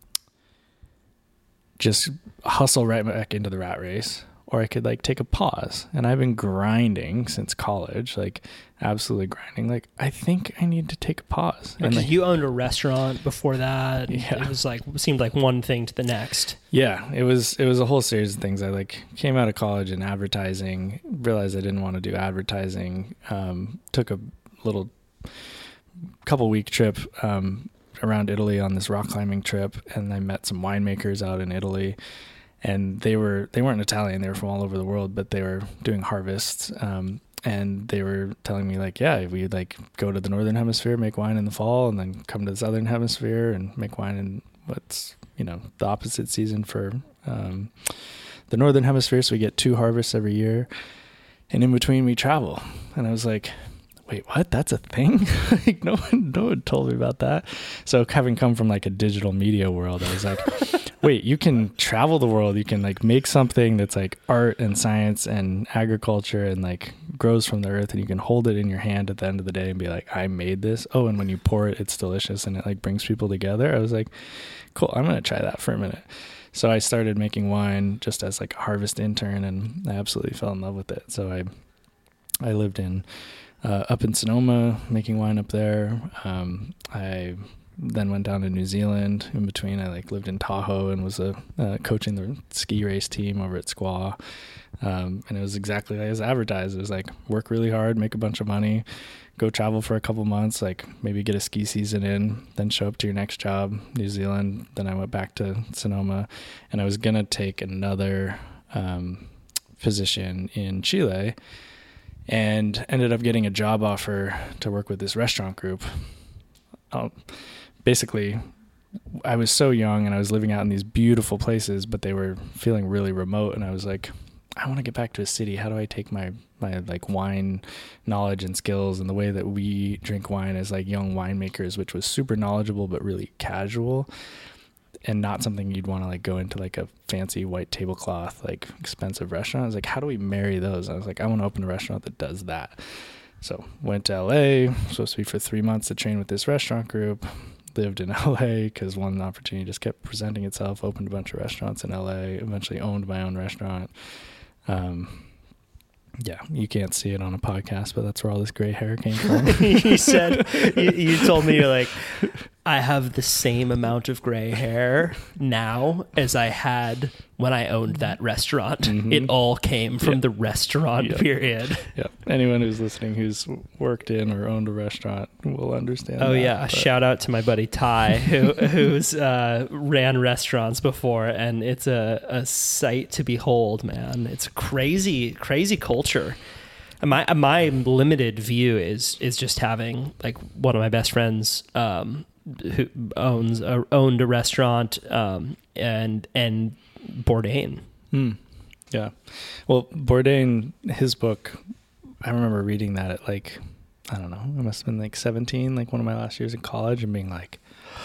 just hustle right back into the rat race, or I could like take a pause. And I've been grinding since college, like absolutely grinding. Like I think I need to take a pause. Because like, you owned a restaurant before that. Yeah. It was like, it seemed like one thing to the next. Yeah, it was, it was a whole series of things. I like came out of college in advertising, realized I didn't want to do advertising. Um, took a little couple week trip, um, around Italy on this rock climbing trip. And I met some winemakers out in Italy. And they were, they weren't Italian, they were from all over the world, but they were doing harvests. Um, and they were telling me like, yeah, we like go to the Northern Hemisphere, make wine in the fall, and then come to the Southern Hemisphere and make wine in what's, you know, the opposite season for um, the Northern Hemisphere. So we get two harvests every year, and in between we travel. And I was like, wait, what? That's a thing? Like no one, no one told me about that. So having come from like a digital media world, I was like, wait, you can travel the world. You can like make something that's like art and science and agriculture and like grows from the earth, and you can hold it in your hand at the end of the day and be like, I made this. Oh, and when you pour it, it's delicious and it like brings people together. I was like, cool, I'm going to try that for a minute. So I started making wine just as like a harvest intern, and I absolutely fell in love with it. So I, I lived in, uh, up in Sonoma, making wine up there. Um, I then went down to New Zealand. In between, I like lived in Tahoe and was a, uh, coaching the ski race team over at Squaw. Um, and it was exactly like as advertised. It was like work really hard, make a bunch of money, go travel for a couple months, like maybe get a ski season in, then show up to your next job, New Zealand. Then I went back to Sonoma, and I was going to take another um, position in Chile, and ended up getting a job offer to work with this restaurant group. Um, basically, I was so young and I was living out in these beautiful places, but they were feeling really remote. And I was like, I want to get back to a city. How do I take my, my like wine knowledge and skills and the way that we drink wine as like young winemakers, which was super knowledgeable, but really casual and not something you'd want to like go into like a fancy white tablecloth, like expensive restaurant. I was like, how do we marry those? I was like, I want to open a restaurant that does that. So went to L A, supposed to be for three months to train with this restaurant group. Lived in L A because one opportunity just kept presenting itself. Opened a bunch of restaurants in L A. Eventually owned my own restaurant. Um, yeah, you can't see it on a podcast, but that's where all this gray hair came from. You said, you, you told me, you're like, I have the same amount of gray hair now as I had when I owned that restaurant. Mm-hmm. It all came from yep. the restaurant yep. period. Yeah. Anyone who's listening who's worked in or owned a restaurant will understand. Oh that, yeah. but. Shout out to my buddy Ty who who's uh, ran restaurants before, and it's a, a sight to behold, man. It's a crazy, crazy culture. My my limited view is is just having like one of my best friends um, who owns a, owned a restaurant um, and and Bourdain. Hmm. Yeah. Well, Bourdain, his book, I remember reading that at like, I don't know, it must have been like seventeen, like one of my last years in college, and being like,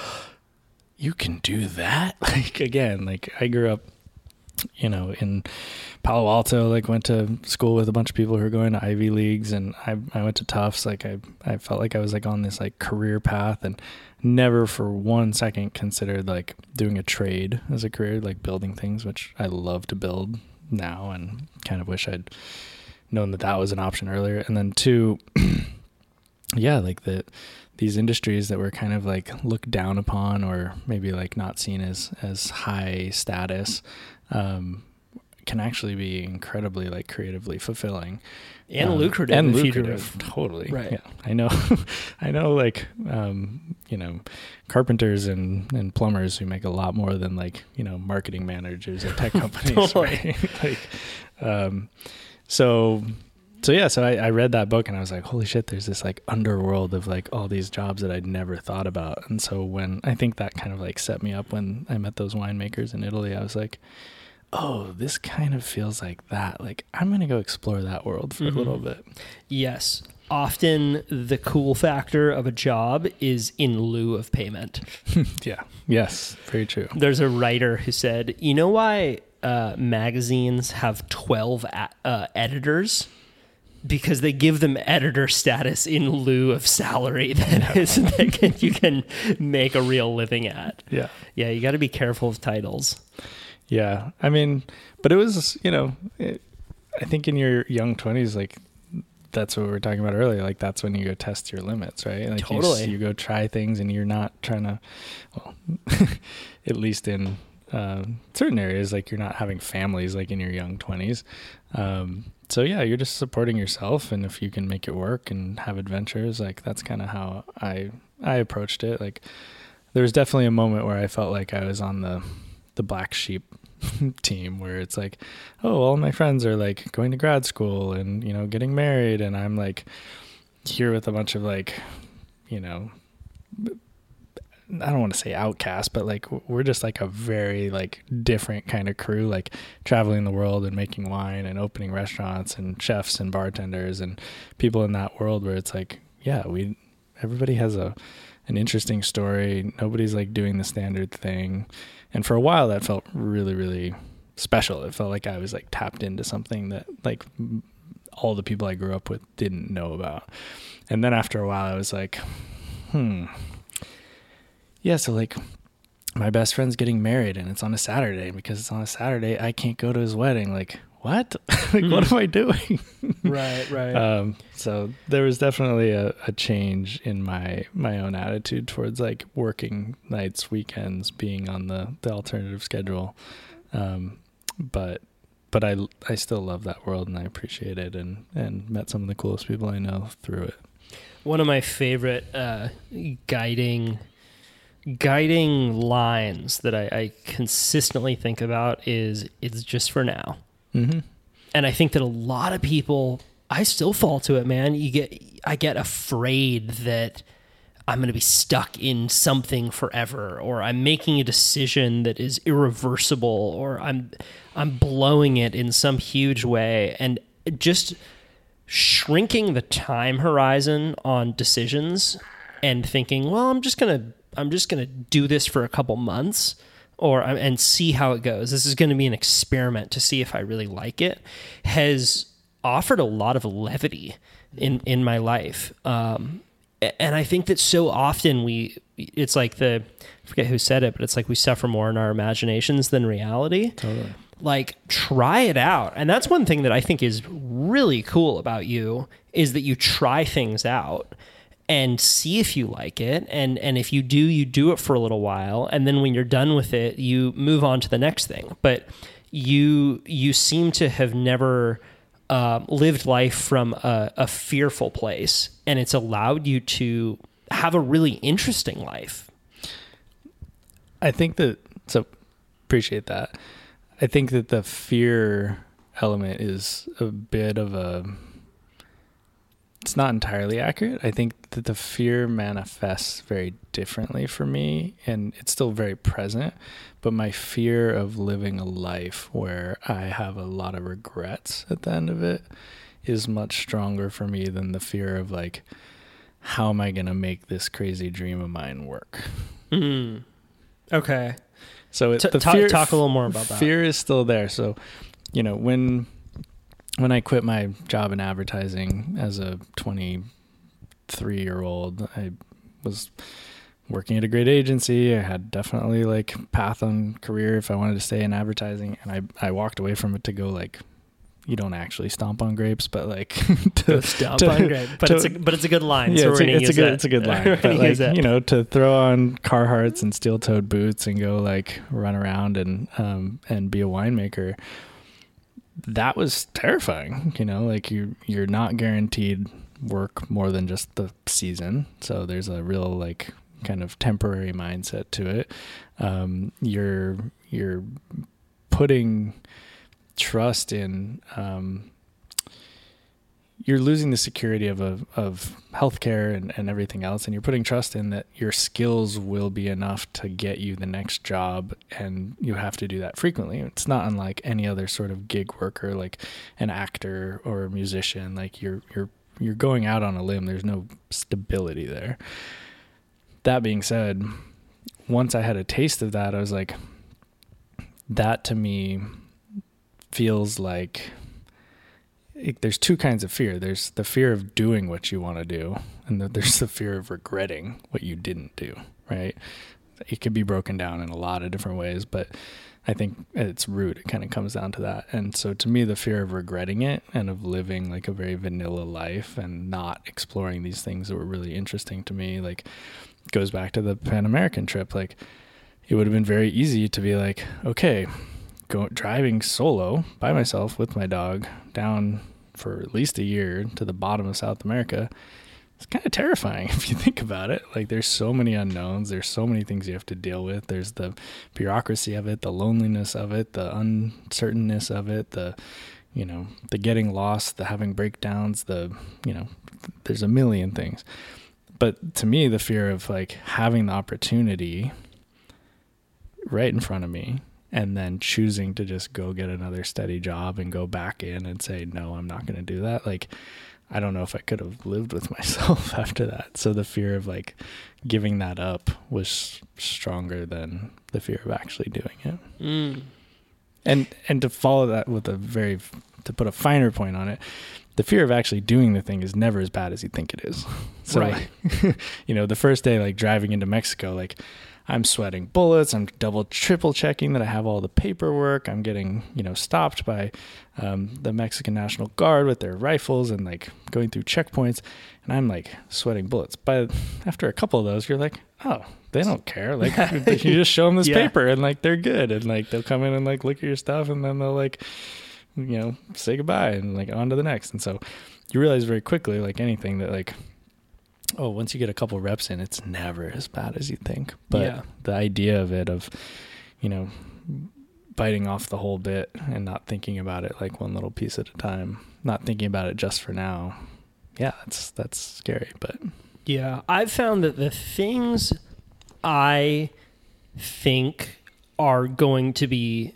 you can do that? Like, again, like I grew up, you know, in Palo Alto, like went to school with a bunch of people who were going to Ivy Leagues, and I I went to Tufts. Like I, I felt like I was like on this like career path, and never for one second considered like doing a trade as a career, like building things, which I love to build now, and kind of wish I'd known that that was an option earlier. And then two, yeah, like the these industries that were kind of like looked down upon, or maybe like not seen as as high status, um, can actually be incredibly like creatively fulfilling and um, lucrative. And lucrative, totally. Right. Yeah, I know. I know, like um, you know, carpenters and, and plumbers who make a lot more than like you know marketing managers at tech companies. Totally. Right? Like, um, so. So yeah, so I, I read that book and I was like, holy shit, there's this like underworld of like all these jobs that I'd never thought about. And so when I think that kind of like set me up when I met those winemakers in Italy, I was like, oh, this kind of feels like that. Like I'm going to go explore that world for mm-hmm. a little bit. Yes. Often the cool factor of a job is in lieu of payment. Yeah. Yes. Very true. There's a writer who said, you know why uh, magazines have twelve a- uh, editors? Because they give them editor status in lieu of salary that yeah. is that can, you can make a real living at. Yeah. Yeah, you got to be careful of titles. Yeah. I mean, but it was, you know, it, I think in your young twenties, like that's what we were talking about earlier. Like that's when you go test your limits, right? Like totally. You, you go try things and you're not trying to, well, at least in uh, certain areas, like you're not having families like in your young twenties. Um, so yeah, you're just supporting yourself, and if you can make it work and have adventures, like that's kind of how I I approached it. Like there was definitely a moment where I felt like I was on the the black sheep team where it's like, oh, all my friends are like going to grad school and, you know, getting married. And I'm like here with a bunch of like, you know, I don't want to say outcast, but like we're just like a very like different kind of crew, like traveling the world and making wine and opening restaurants and chefs and bartenders and people in that world where it's like, yeah, we, everybody has a, an interesting story. Nobody's like doing the standard thing. And for a while that felt really, really special. It felt like I was like tapped into something that like all the people I grew up with didn't know about. And then after a while I was like, hmm, yeah, so like my best friend's getting married and it's on a Saturday, and because it's on a Saturday, I can't go to his wedding. Like, what? like, mm. what am I doing? right, right. Um, so there was definitely a, a change in my, my own attitude towards like working nights, weekends, being on the, the alternative schedule. Um, but, but I, I still love that world and I appreciate it, and, and met some of the coolest people I know through it. One of my favorite, uh, guiding guiding lines that I, I consistently think about is it's just for now. Mm-hmm. And I think that a lot of people, I still fall to it, man. You get, I get afraid that I'm going to be stuck in something forever, or I'm making a decision that is irreversible, or I'm, I'm blowing it in some huge way. And just shrinking the time horizon on decisions and thinking, well, I'm just going to, I'm just going to do this for a couple months or and see how it goes. This is going to be an experiment to see if I really like it, has offered a lot of levity in, in my life. Um, and I think that so often we, it's like the, I forget who said it, but it's like we suffer more in our imaginations than reality. Totally. Like, try it out. And that's one thing that I think is really cool about you, is that you try things out and see if you like it. And, and if you do, you do it for a little while. And then when you're done with it, you move on to the next thing. But you, you seem to have never uh, lived life from a, a fearful place. And it's allowed you to have a really interesting life. I think that, so appreciate that. I think that the fear element is a bit of a, it's not entirely accurate. I think that the fear manifests very differently for me, and it's still very present, but my fear of living a life where I have a lot of regrets at the end of it is much stronger for me than the fear of like, how am I going to make this crazy dream of mine work? Mm. Okay. So it, T- the talk, fear, talk a little more about that. Fear is still there. So, you know, when when I quit my job in advertising as a twenty-three year old, I was working at a great agency. I had definitely like path on career if I wanted to stay in advertising, and I I walked away from it to go like, you don't actually stomp on grapes, but like to stomp to, on grapes. But to, it's a but it's a good line. Yeah, so it's, we're a, it's a good that. it's a good line. But like, you know, to throw on Carhartts and steel-toed boots and go like run around and um and be a winemaker, that was terrifying. You know, like you you're not guaranteed work more than just the season. So there's a real like kind of temporary mindset to it. Um, you're you're putting trust in, um, you're losing the security of a, of healthcare and, and everything else. And you're putting trust in that your skills will be enough to get you the next job. And you have to do that frequently. It's not unlike any other sort of gig worker, like an actor or a musician. Like you're, you're, you're going out on a limb. There's no stability there. That being said, once I had a taste of that, I was like, that to me feels like it, there's two kinds of fear. There's the fear of doing what you want to do, and the, there's the fear of regretting what you didn't do, right? It could be broken down in a lot of different ways, but I think at its root, it kind of comes down to that. And so to me, the fear of regretting it and of living like a very vanilla life and not exploring these things that were really interesting to me, like goes back to the Pan American trip. Like it would have been very easy to be like, okay, go driving solo by myself with my dog down for at least a year to the bottom of South America. it's kind of terrifying if you think about it. Like, there's so many unknowns. There's so many things you have to deal with. There's the bureaucracy of it, the loneliness of it, the uncertainness of it, the, you know, the getting lost, the having breakdowns, the, you know, there's a million things. But to me, the fear of like having the opportunity right in front of me and then choosing to just go get another steady job and go back in and say, no, I'm not going to do that. Like, I don't know if I could have lived with myself after that. So the fear of like giving that up was stronger than the fear of actually doing it. Mm. And, and to follow that with a very, to put a finer point on it, the fear of actually doing the thing is never as bad as you think it is. So, right. like, you know, the first day, like driving into Mexico, like I'm sweating bullets. I'm double, triple checking that I have all the paperwork. I'm getting, you know, stopped by um, the Mexican National Guard with their rifles and like going through checkpoints. And I'm like sweating bullets. But after a couple of those, you're like, oh, they don't care. Like you just show them this yeah. paper and like they're good. And like they'll come in and like look at your stuff and then they'll like, you know, say goodbye and like on to the next. And so you realize very quickly, like anything, that like, oh, once you get a couple reps in, it's never as bad as you think. But yeah. the idea of it, of, you know, biting off the whole bit and not thinking about it like one little piece at a time, not thinking about it just for now. Yeah, that's, that's scary. But yeah, I've found that the things I think are going to be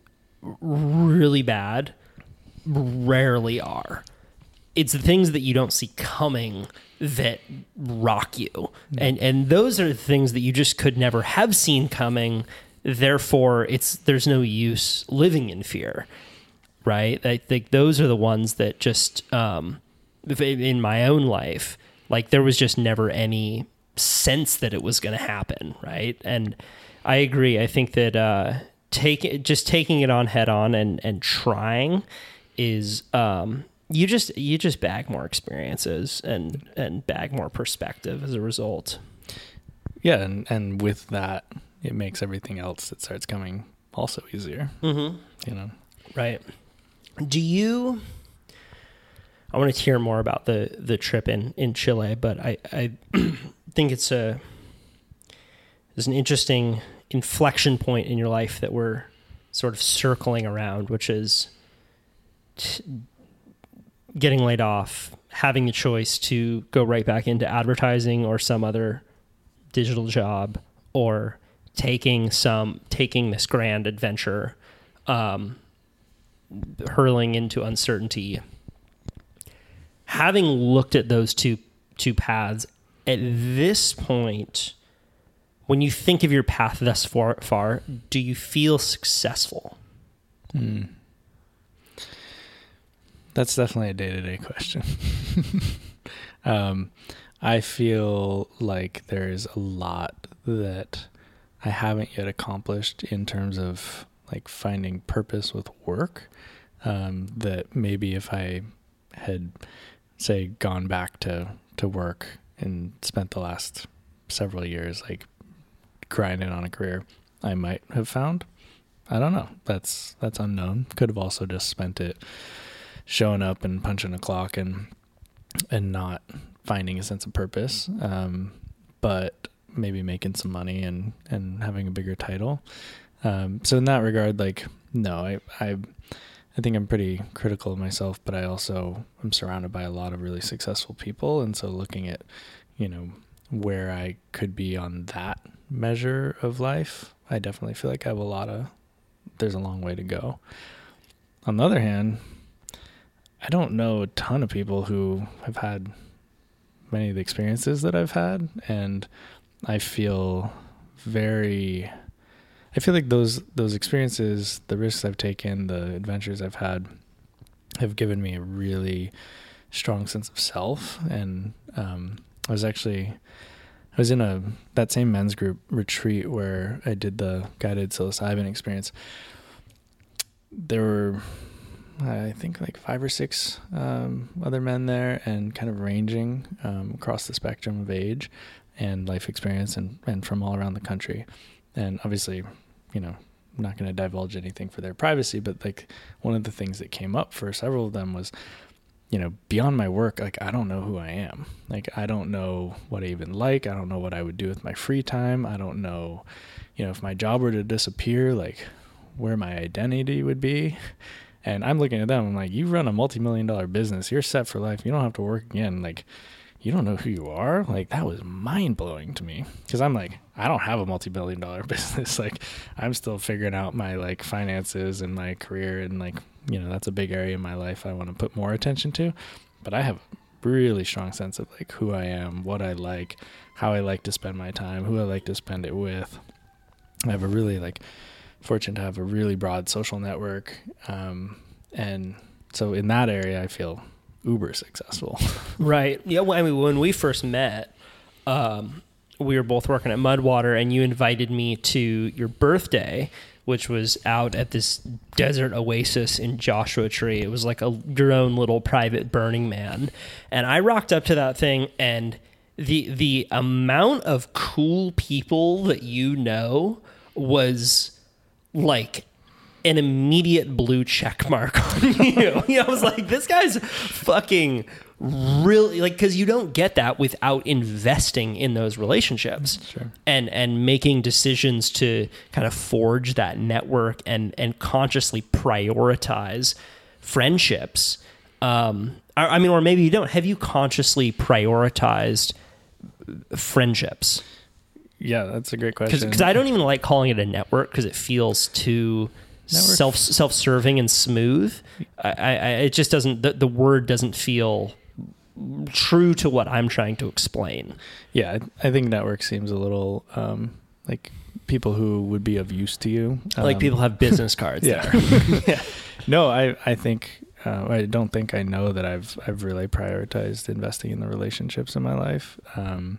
really bad rarely are. It's the things that you don't see coming that rock you. No. And and those are the things that you just could never have seen coming. Therefore, it's there's no use living in fear, right? I think those are the ones that just, um, in my own life, like there was just never any sense that it was going to happen, right? And I agree. I think that uh, take, just taking it on head on and, and trying is... Um, You just you just bag more experiences and, and bag more perspective as a result. Yeah, and, and with that, it makes everything else that starts coming also easier. Mm-hmm. You know, right? Do you? I want to hear more about the, the trip in, in Chile, but I I think it's a there's an interesting inflection point in your life that we're sort of circling around, which is. T- getting laid off, having the choice to go right back into advertising or some other digital job, or taking some taking this grand adventure, um, hurling into uncertainty. Having looked at those two two paths, at this point, when you think of your path thus far, far do you feel successful? Hmm. That's definitely a day-to-day question. um, I feel like there's a lot that I haven't yet accomplished in terms of like finding purpose with work. Um, that maybe if I had, say, gone back to, to work and spent the last several years like grinding on a career, I might have found. I don't know. That's that's unknown. Could have also just spent it showing up and punching a clock and and not finding a sense of purpose, um, but maybe making some money and, and having a bigger title. Um, so in that regard, like, no, I, I I think I'm pretty critical of myself, but I also am surrounded by a lot of really successful people. And so looking at, you know, where I could be on that measure of life, I definitely feel like I have a lot of, there's a long way to go. On the other hand, I don't know a ton of people who have had many of the experiences that I've had, and I feel very, I feel like those those experiences, the risks I've taken, the adventures I've had, have given me a really strong sense of self. And um, I was actually, I was in a that same men's group retreat where I did the guided psilocybin experience. There were, I think, like five or six um, other men there, and kind of ranging um, across the spectrum of age and life experience, and, and from all around the country. And obviously, you know, I'm not going to divulge anything for their privacy, but like one of the things that came up for several of them was you know, beyond my work, like, I don't know who I am. Like, I don't know what I even like. I don't know what I would do with my free time. I don't know, you know, if my job were to disappear, like, where my identity would be. And I'm looking at them, I'm like, you run a multi-million dollar business. You're set for life. You don't have to work again. Like, you don't know who you are. Like, that was mind blowing to me. Cause I'm like, I don't have a multi-billion dollar business. Like, I'm still figuring out my like finances and my career. And like, you know, that's a big area in my life I want to put more attention to, but I have a really strong sense of like who I am, what I like, how I like to spend my time, who I like to spend it with. I have a really like fortunate to have a really broad social network. Um, and so in that area, I feel uber successful. Right. Yeah. Well, I mean, when we first met, um, we were both working at Mudwater, and you invited me to your birthday, which was out at this desert oasis in Joshua Tree. It was like a your own little private Burning Man. And I rocked up to that thing, and the the amount of cool people that you know was like an immediate blue check mark on you. You know, I was like, this guy's fucking really, like, because you don't get that without investing in those relationships. Sure. and and making decisions to kind of forge that network and and consciously prioritize friendships. Um, I, I mean, or maybe you don't. Have you consciously prioritized friendships? Yeah, that's a great question. Because I don't even like calling it a network because it feels too network. self self-serving and smooth. I, I it just doesn't. The, the word doesn't feel true to what I'm trying to explain. Yeah, I, I think network seems a little um, like people who would be of use to you. Um, Like people have business cards. Yeah. Yeah. No, I I think uh, I don't think I know that I've I've really prioritized investing in the relationships in my life, um,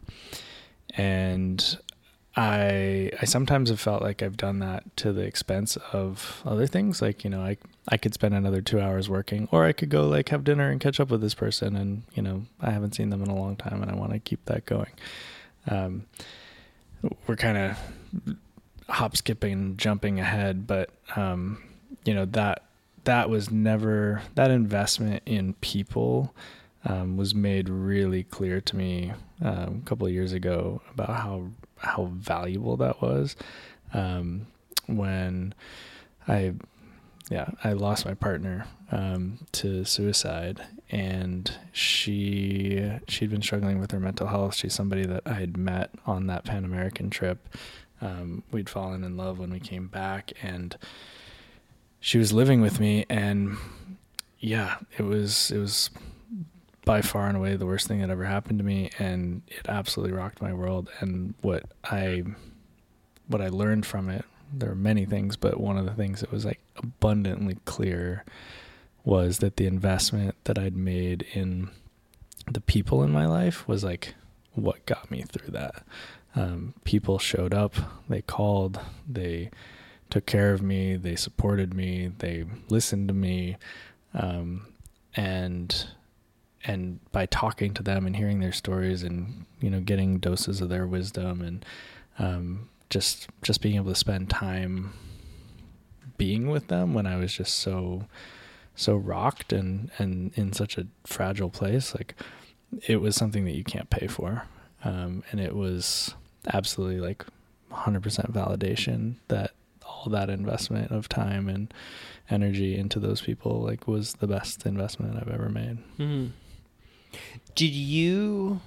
and I I sometimes have felt like I've done that to the expense of other things. Like, you know, I I could spend another two hours working, or I could go like have dinner and catch up with this person, and you know, I haven't seen them in a long time, and I want to keep that going. Um, we're kind of hop skipping and jumping ahead, but um, you know, that that was never that investment in people um, was made really clear to me um, a couple of years ago about how. how valuable that was. Um, when I, yeah, I lost my partner, um, to suicide, and she, she'd been struggling with her mental health. She's somebody that I had met on that Pan American trip. Um, we'd fallen in love when we came back, and she was living with me, and yeah, it was, it was by far and away the worst thing that ever happened to me, and it absolutely rocked my world. And what I what I learned from it, there are many things, but one of the things that was like abundantly clear was that the investment that I'd made in the people in my life was like what got me through that. Um, people showed up, they called, they took care of me, they supported me, they listened to me, um, and And by talking to them and hearing their stories and, you know, getting doses of their wisdom and um, just just being able to spend time being with them when I was just so, so rocked and, and in such a fragile place, like it was something that you can't pay for. Um, and it was absolutely like one hundred percent validation that all that investment of time and energy into those people like was the best investment I've ever made. Mm-hmm. Did you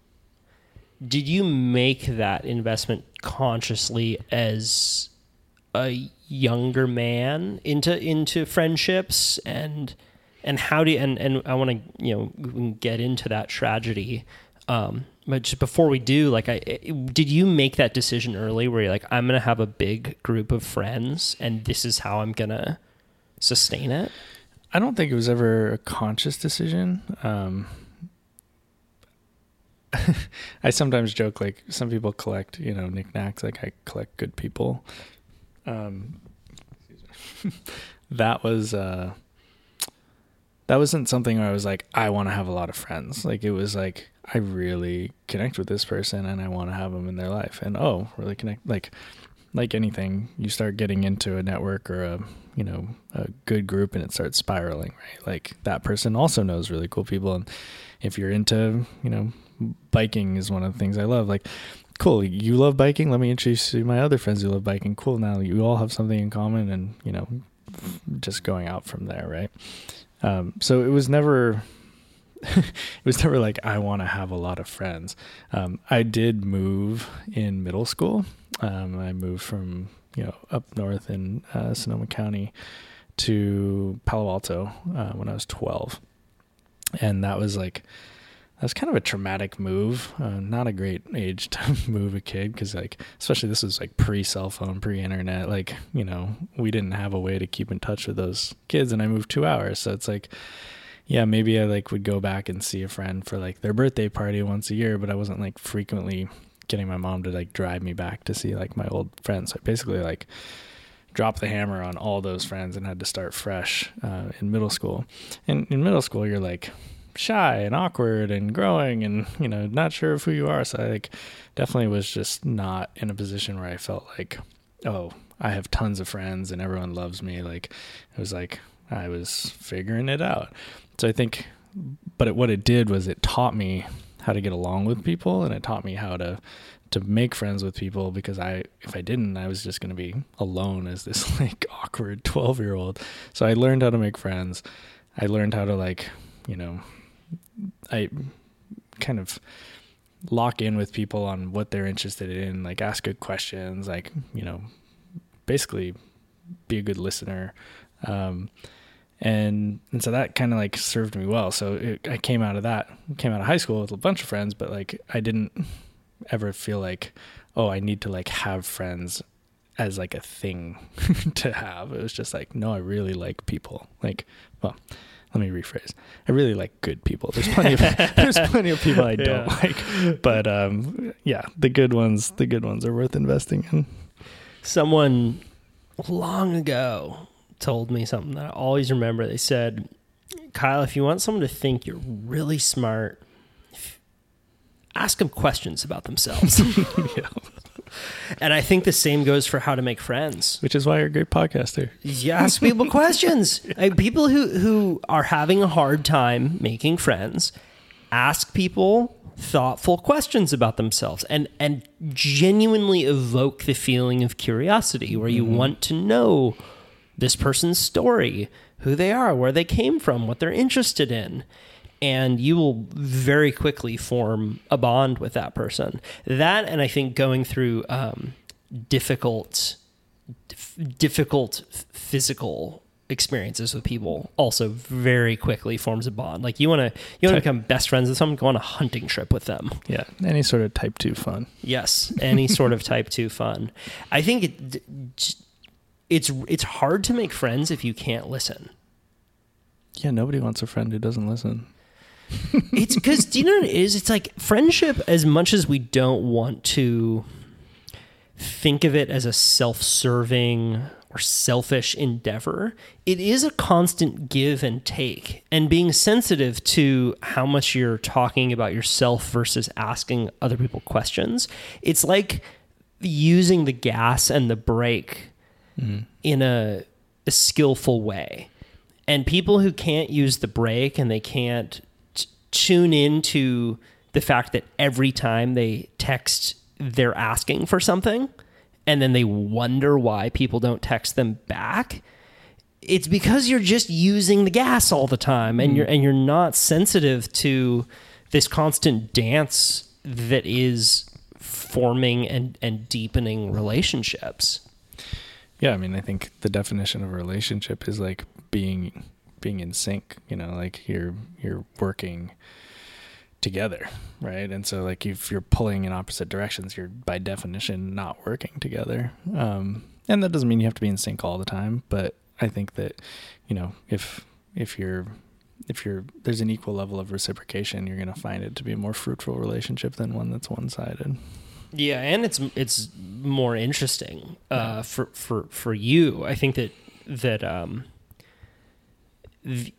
did you make that investment consciously as a younger man into into friendships, and and how do you, and and I want to, you know, we can get into that tragedy, um but just before we do, like, I did you make that decision early where you're like, I'm gonna have a big group of friends and this is how I'm gonna sustain it? I don't think it was ever a conscious decision. um I sometimes joke, like, some people collect, you know, knickknacks. Like, I collect good people. Um, that was, uh, that wasn't something where I was like, I want to have a lot of friends. Like, it was like, I really connect with this person and I want to have them in their life. And, oh, really connect. Like, like anything, you start getting into a network or a, you know, a good group and it starts spiraling, right? Like that person also knows really cool people. And if you're into, you know, biking is one of the things I love. Like, cool, you love biking? Let me introduce you to my other friends who love biking. Cool, now you all have something in common and, you know, just going out from there, right? Um, so it was never... it was never like, I want to have a lot of friends. Um, I did move in middle school. Um, I moved from, you know, up north in uh, Sonoma County to Palo Alto uh, when I was twelve. And that was like, that was kind of a traumatic move. Uh, not a great age to move a kid because, like, especially this was like pre-cell phone, pre-internet. Like, you know, we didn't have a way to keep in touch with those kids. And I moved two hours. So it's like, yeah, maybe I like would go back and see a friend for like their birthday party once a year, but I wasn't like frequently getting my mom to like drive me back to see like my old friends. So I basically like dropped the hammer on all those friends and had to start fresh uh, in middle school. And in middle school, you're like shy and awkward and growing and, you know, not sure of who you are. So I like definitely was just not in a position where I felt like, oh, I have tons of friends and everyone loves me. Like it was like I was figuring it out. So I think, but it, what it did was it taught me how to get along with people, and it taught me how to, to make friends with people, because I, if I didn't, I was just going to be alone as this like awkward twelve year old. So I learned how to make friends. I learned how to like, you know, I kind of lock in with people on what they're interested in, like ask good questions, like, you know, basically be a good listener. Um, And and so that kind of like served me well. So it, I came out of that, came out of high school with a bunch of friends, but like I didn't ever feel like, oh, I need to like have friends as like a thing to have. It was just like, no, I really like people. Like, well, let me rephrase. I really like good people. There's plenty of there's plenty of people I don't yeah. like, but um, yeah, the good ones, the good ones are worth investing in. Someone long ago told me something that I always remember. They said, Kyle, if you want someone to think you're really smart, ask them questions about themselves. Yeah. And I think the same goes for how to make friends. Which is why you're a great podcaster. You ask people questions. Like, people who, who are having a hard time making friends, ask people thoughtful questions about themselves and, and genuinely evoke the feeling of curiosity where you mm-hmm. want to know this person's story, who they are, where they came from, what they're interested in. And you will very quickly form a bond with that person. That, and I think going through um, difficult, dif- difficult physical experiences with people also very quickly forms a bond. Like you want to, you want to become best friends with someone, go on a hunting trip with them. Yeah, any sort of type two fun. Yes, any sort of type two fun. I think it, it's it's hard to make friends if you can't listen. Yeah, nobody wants a friend who doesn't listen. It's because, do you know what it is? It's like friendship, as much as we don't want to think of it as a self-serving or selfish endeavor, it is a constant give and take. And being sensitive to how much you're talking about yourself versus asking other people questions, it's like using the gas and the brake mm-hmm. in a, a skillful way. And people who can't use the brake and they can't tune into the fact that every time they text, they're asking for something, and then they wonder why people don't text them back. It's because you're just using the gas all the time, and mm. you're and you're not sensitive to this constant dance that is forming and, and deepening relationships. Yeah, I mean, I think the definition of a relationship is like being being in sync, you know, like you're you're working together, right? And so like if you're pulling in opposite directions, you're by definition not working together. Um, and that doesn't mean you have to be in sync all the time, but I think that, you know, if if you're if you're there's an equal level of reciprocation, you're going to find it to be a more fruitful relationship than one that's one-sided. Yeah, and it's it's more interesting uh, yeah. for for for you. I think that that um The,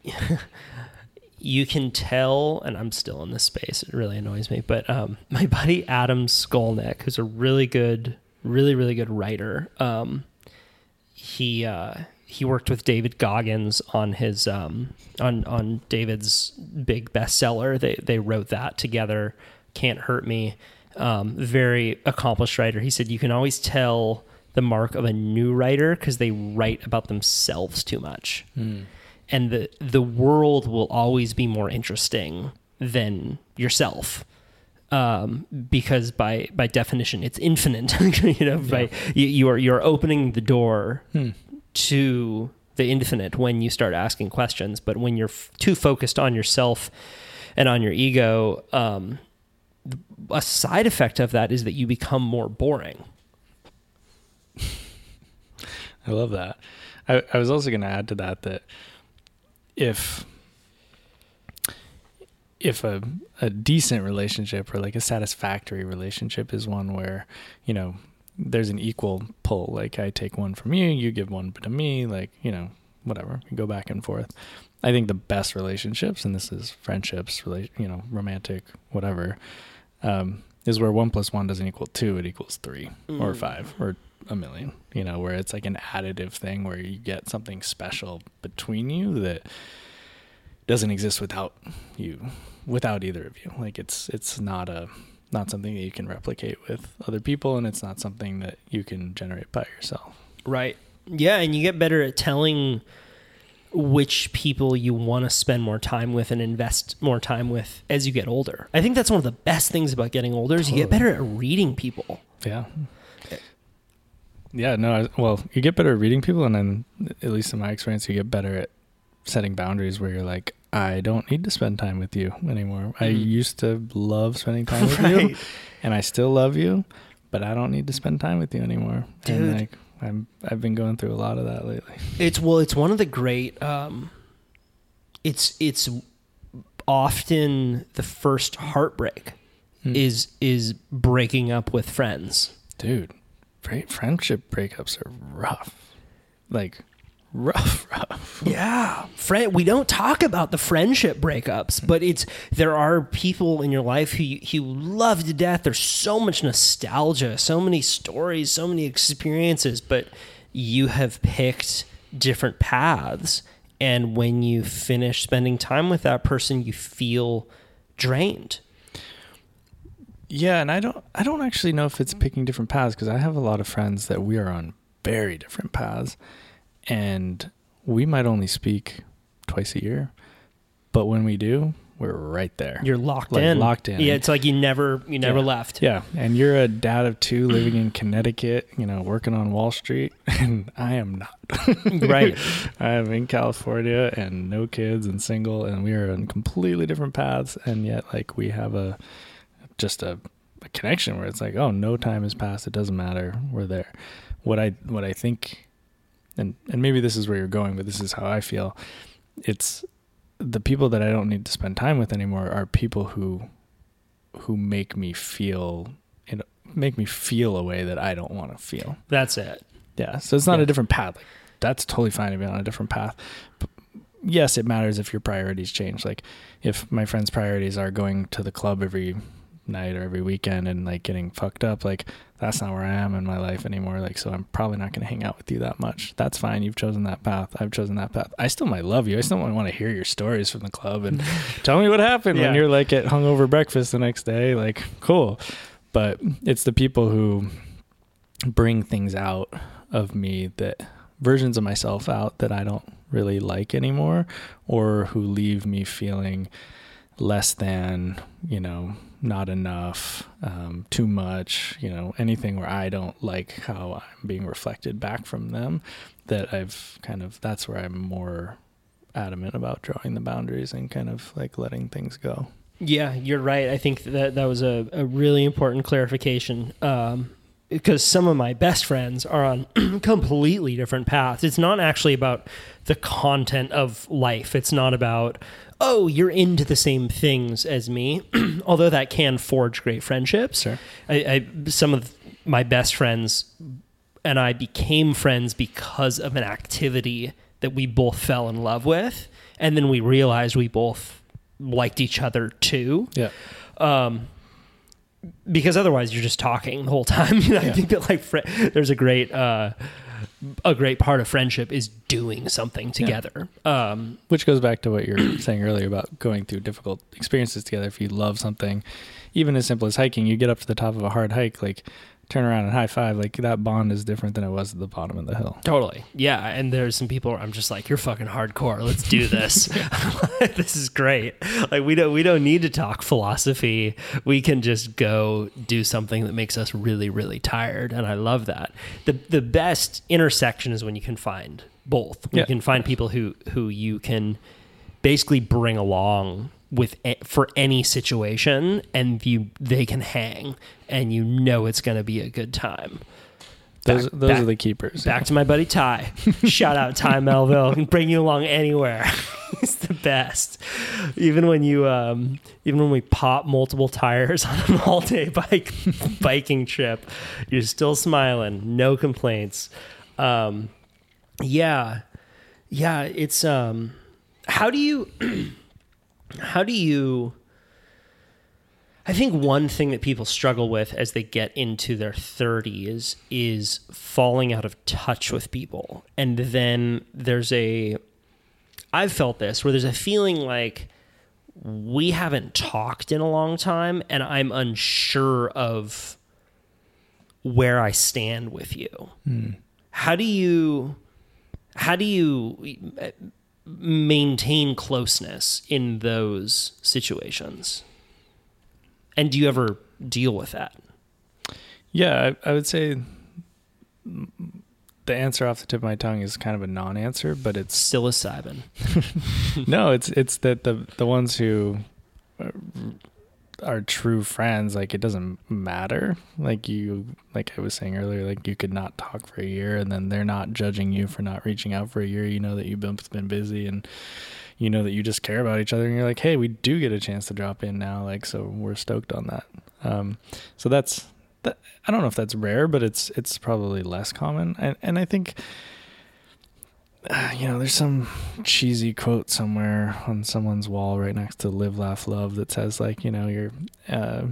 you can tell, and I'm still in this space, it really annoys me, but um, my buddy Adam Skolnick, who's a really good really, really good writer. Um, he uh, he worked with David Goggins on his um, on on David's big bestseller. They they wrote that together. Can't Hurt Me. Um, very accomplished writer. He said you can always tell the mark of a new writer because they write about themselves too much, mm. and the the world will always be more interesting than yourself. Um, because by, by definition, it's infinite. you know, yeah. by you, you are you're opening the door hmm. to the infinite when you start asking questions. But when you're f- too focused on yourself and on your ego, um, a side effect of that is that you become more boring. I love that. I, I was also going to add to that that if. if a, a decent relationship or like a satisfactory relationship is one where, you know, there's an equal pull, like I take one from you, you give one to me, like, you know, whatever, you go back and forth. I think the best relationships, and this is friendships, rela- you know, romantic, whatever, um, is where one plus one doesn't equal two, it equals three mm. or five or a million, you know, where it's like an additive thing where you get something special between you that doesn't exist without you, without either of you. Like it's it's not a not something that you can replicate with other people, and it's not something that you can generate by yourself. Right. Yeah, and you get better at telling which people you want to spend more time with and invest more time with as you get older. I think that's one of the best things about getting older is totally. You get better at reading people. Yeah. Yeah, no, well, you get better at reading people, and then, at least in my experience, you get better at setting boundaries where you're like, I don't need to spend time with you anymore. Mm-hmm. I used to love spending time with right. you, and I still love you, but I don't need to spend time with you anymore. Dude. And like, I'm, I've been going through a lot of that lately. It's, well, it's one of the great, um, it's, it's often the first heartbreak mm. is, is breaking up with friends. Dude, friendship breakups are rough. Like, rough rough yeah friend we don't talk about the friendship breakups, but it's there are people in your life who you, who you love to death. There's so much nostalgia, so many stories, so many experiences, but you have picked different paths, and when you finish spending time with that person you feel drained. Yeah, and I don't I don't actually know if it's picking different paths, because I have a lot of friends that we are on very different paths. And we might only speak twice a year, but when we do, we're right there. You're locked like, in. Locked in. Yeah, it's like you never, you never yeah. left. Yeah, and you're a dad of two living in Connecticut, you know, working on Wall Street, and I am not. Right. I am in California and no kids and single, and we are on completely different paths, and yet like we have a just a, a connection where it's like, oh, no time has passed. It doesn't matter. We're there. What I what I think. And and maybe this is where you're going, but this is how I feel. It's the people that I don't need to spend time with anymore are people who who make me feel you know, make me feel a way that I don't want to feel. That's it. Yeah. So it's not yeah. a different path. Like, that's totally fine to be on a different path. But yes, it matters if your priorities change. Like if my friends' priorities are going to the club every night or every weekend and like getting fucked up, like that's not where I am in my life anymore. Like, so I'm probably not going to hang out with you that much. That's fine. You've chosen that path. I've chosen that path. I still might love you. I still might want to hear your stories from the club and tell me what happened yeah. when you're like at hungover breakfast the next day. Like, cool. But it's the people who bring things out of me, that versions of myself out that I don't really like anymore, or who leave me feeling less than, you know, not enough, um, too much, you know, anything where I don't like how I'm being reflected back from them, that I've kind of, that's where I'm more adamant about drawing the boundaries and kind of like letting things go. Yeah, you're right. I think that that was a, a really important clarification, um, because some of my best friends are on completely different paths. It's not actually about the content of life. It's not about, oh, you're into the same things as me, although that can forge great friendships. Sure. I, I, some of my best friends and I became friends because of an activity that we both fell in love with, and then we realized we both liked each other too. Yeah. Um, because otherwise you're just talking the whole time. You know, yeah. I think that like fr- there's a great uh, a great part of friendship is doing something together. Yeah. Um, Which goes back to what you were saying earlier about going through difficult experiences together. If you love something, even as simple as hiking, you get up to the top of a hard hike, like turn around and high five, like that bond is different than it was at the bottom of the hill. Totally. Yeah. And there's some people where I'm just like, you're fucking hardcore. Let's do this. This is great. Like we don't, we don't need to talk philosophy. We can just go do something that makes us really, really tired. And I love that. The the best intersection is when you can find both. When yeah. You can find people who, who you can basically bring along with for any situation, and you they can hang, and you know it's going to be a good time. Those back, those back, are the keepers. Back yeah. to my buddy Ty. Shout out Ty Melville. Can bring you along anywhere. He's the best. Even when you um, even when we pop multiple tires on an all day bike biking trip, you're still smiling. No complaints. Um, yeah, yeah. It's um, how do you? How do you, I think one thing that people struggle with as they get into their thirties is falling out of touch with people. And then there's a, I've felt this, where there's a feeling like we haven't talked in a long time and I'm unsure of where I stand with you. Hmm. How do you, how do you maintain closeness in those situations? And do you ever deal with that? Yeah, I, I would say the answer off the tip of my tongue is kind of a non-answer, but it's psilocybin. No, it's it's that the the ones who are true friends, like it doesn't matter. Like you, like I was saying earlier, like you could not talk for a year and then they're not judging you for not reaching out for a year. You know that you've been, been busy and you know that you just care about each other and you're like, hey, we do get a chance to drop in now. Like, so we're stoked on that. Um, so that's, that, I don't know if that's rare, but it's, it's probably less common. And, and I think, Uh, you know, there's some cheesy quote somewhere on someone's wall right next to Live, Laugh, Love that says like, you know, your uh,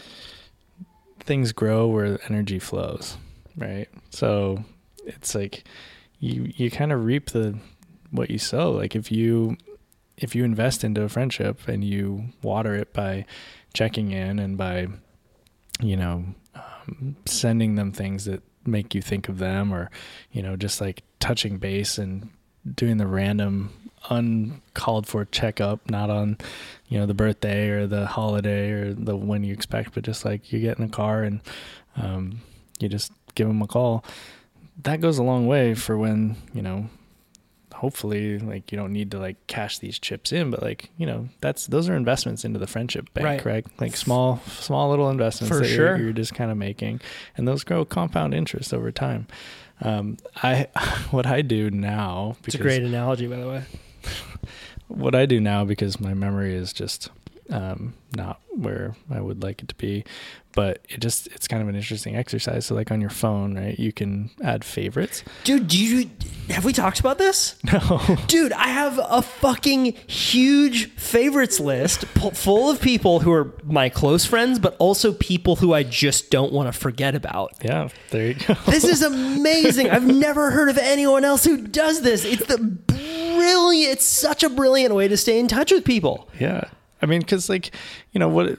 things grow where energy flows, right? So it's like you you kind of reap the what you sow. Like if you if you invest into a friendship and you water it by checking in and by, you know, um, sending them things that make you think of them, or, you know, just like touching base and doing the random uncalled for checkup, not on, you know, the birthday or the holiday or the when you expect, but just like you get in a car and um, you just give them a call. That goes a long way for when, you know, hopefully like you don't need to like cash these chips in, but like, you know, that's, those are investments into the friendship bank, right? right? Like small, small little investments for that sure. you're, you're just kind of making, and those grow compound interest over time. Um, I, what I do now, because, it's a great analogy, by the way. What I do now, because my memory is just, um, not where I would like it to be, but it just, it's kind of an interesting exercise. So like on your phone, right, you can add favorites. Dude, do you, have we talked about this? No. Dude, I have a fucking huge favorites list full of people who are my close friends, but also people who I just don't want to forget about. Yeah, there you go. This is amazing. I've never heard of anyone else who does this. It's the brilliant, it's such a brilliant way to stay in touch with people. Yeah. I mean, because like, you know what,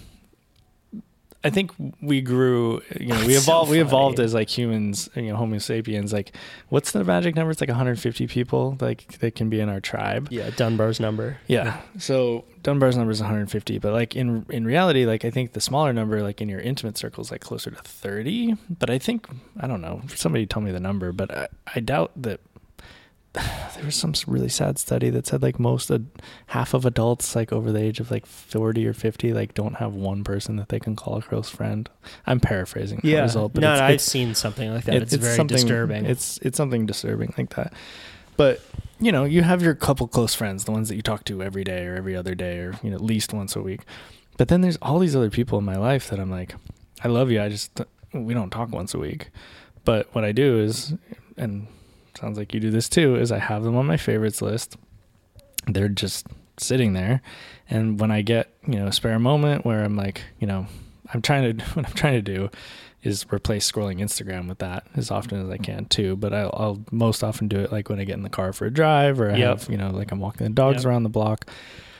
I think we grew, you know, we That's evolved, so we evolved funny. as like humans, you know, Homo sapiens. Like, what's the magic number? It's like one hundred fifty people like that can be in our tribe. Yeah, Dunbar's number. Yeah. So Dunbar's number is one hundred fifty, but like in in reality, like I think the smaller number, like in your intimate circle, is like closer to thirty. But I think, I don't know, somebody told me the number, but I, I doubt that. There was some really sad study that said like most uh, half of adults like over the age of like forty or fifty like don't have one person that they can call a close friend. I'm paraphrasing that Yeah, result, but no, it's, no I've it's, seen something like that. it, It's, it's very something, disturbing. It's it's something disturbing like that. But you know, you have your couple close friends, the ones that you talk to every day or every other day, or you know at least once a week. But then there's all these other people in my life that I'm like, I love you. I just we don't talk once a week. But what I do is, and sounds like you do this too, is I have them on my favorites list. They're just sitting there. And when I get, you know, a spare moment where I'm like, you know, I'm trying to, what I'm trying to do is replace scrolling Instagram with that as often as I can too. But I'll, I'll most often do it like when I get in the car for a drive, or I Yep. have, you know, like I'm walking the dogs Yep. around the block.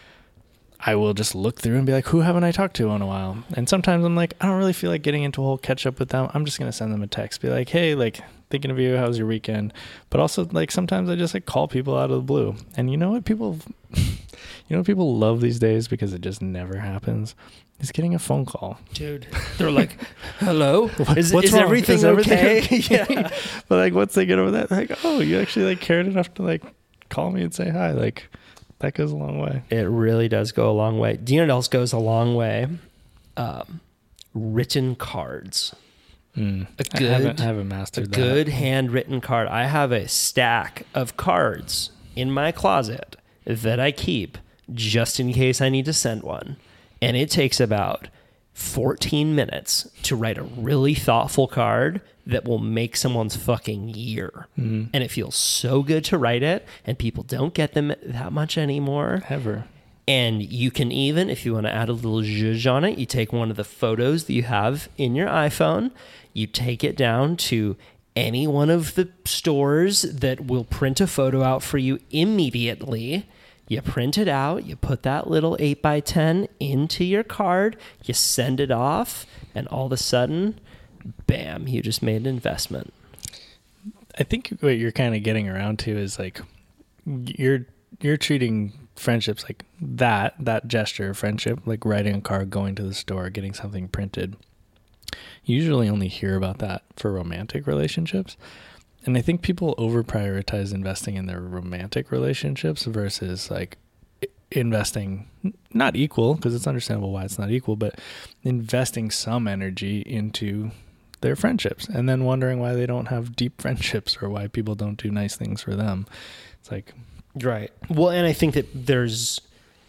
I will just look through and be like, who haven't I talked to in a while? And sometimes I'm like, I don't really feel like getting into a whole catch up with them. I'm just going to send them a text, be like, hey, like thinking of you. How's your weekend? But also like sometimes I just like call people out of the blue. And you know what people, you know what people love these days because it just never happens? Is getting a phone call. Dude, they're like, hello? Is, What's is wrong? everything Is everything okay? okay? Yeah. But like once they get over that, they're like, oh, you actually like cared enough to like call me and say hi. Like that goes a long way. It really does go a long way. Do you know what else goes a long way? Um, written cards. Mm. A I good, haven't, I haven't a mastered that. good handwritten card. I have a stack of cards in my closet that I keep just in case I need to send one. And it takes about fourteen minutes to write a really thoughtful card that will make someone's fucking year. Mm. And it feels so good to write it, and people don't get them that much anymore. Ever. And you can even, if you want to add a little zhuzh on it, you take one of the photos that you have in your iPhone, you take it down to any one of the stores that will print a photo out for you immediately. You print it out, you put that little eight by ten into your card, you send it off, and all of a sudden, bam, you just made an investment. I think what you're kind of getting around to is like you're you're treating friendships like that, that gesture of friendship, like writing a card, going to the store, getting something printed. You usually only hear about that for romantic relationships. And I think people over prioritize investing in their romantic relationships versus like investing, not equal, because it's understandable why it's not equal, but investing some energy into their friendships and then wondering why they don't have deep friendships or why people don't do nice things for them. It's like, right. Well, and I think that there's,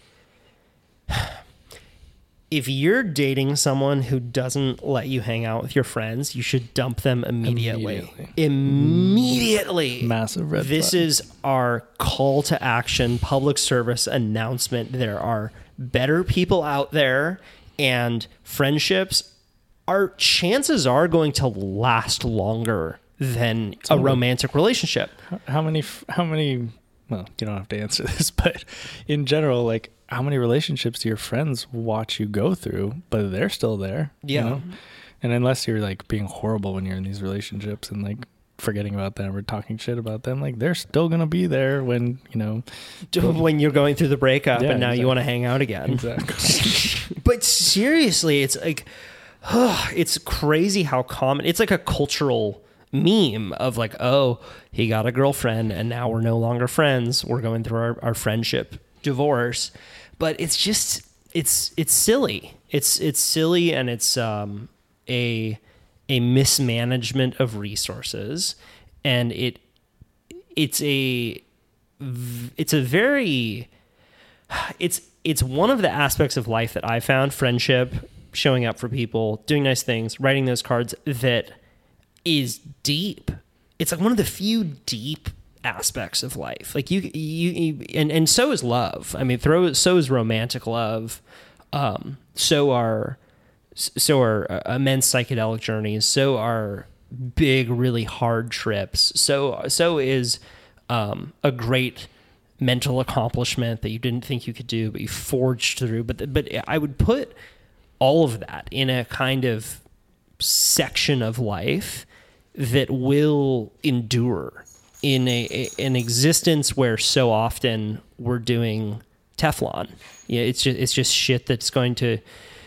if you're dating someone who doesn't let you hang out with your friends, you should dump them immediately. Immediately. Immediately. massive red This flag. is our call to action, public service announcement. There are better people out there, and friendships are, chances are, going to last longer than a Totally. romantic relationship. How many, how many, well, you don't have to answer this, but in general, like, how many relationships do your friends watch you go through, but they're still there? Yeah. You know? And unless you're like being horrible when you're in these relationships and like forgetting about them or talking shit about them, like they're still going to be there when, you know, When you're going through the breakup Yeah, and now exactly. you want to hang out again. exactly. But seriously, it's like, it's crazy how common, it's like a cultural meme of like, oh, he got a girlfriend and now we're no longer friends. We're going through our, our friendship divorce. But it's just, it's, it's silly. It's, it's silly. And it's, um, a, a mismanagement of resources. And it, it's a, it's a very, it's, it's one of the aspects of life that I found, friendship, showing up for people, doing nice things, writing those cards, that is deep. It's like one of the few deep aspects of life. Like you, you, you and, and so is love. I mean, throw, so is romantic love. Um, so are, so are uh, immense psychedelic journeys. So are big, really hard trips. So, so is, um, a great mental accomplishment that you didn't think you could do, but you forged through. But, but I would put all of that in a kind of section of life that will endure in a, a an existence where so often we're doing Teflon. Yeah, it's just it's just shit that's going to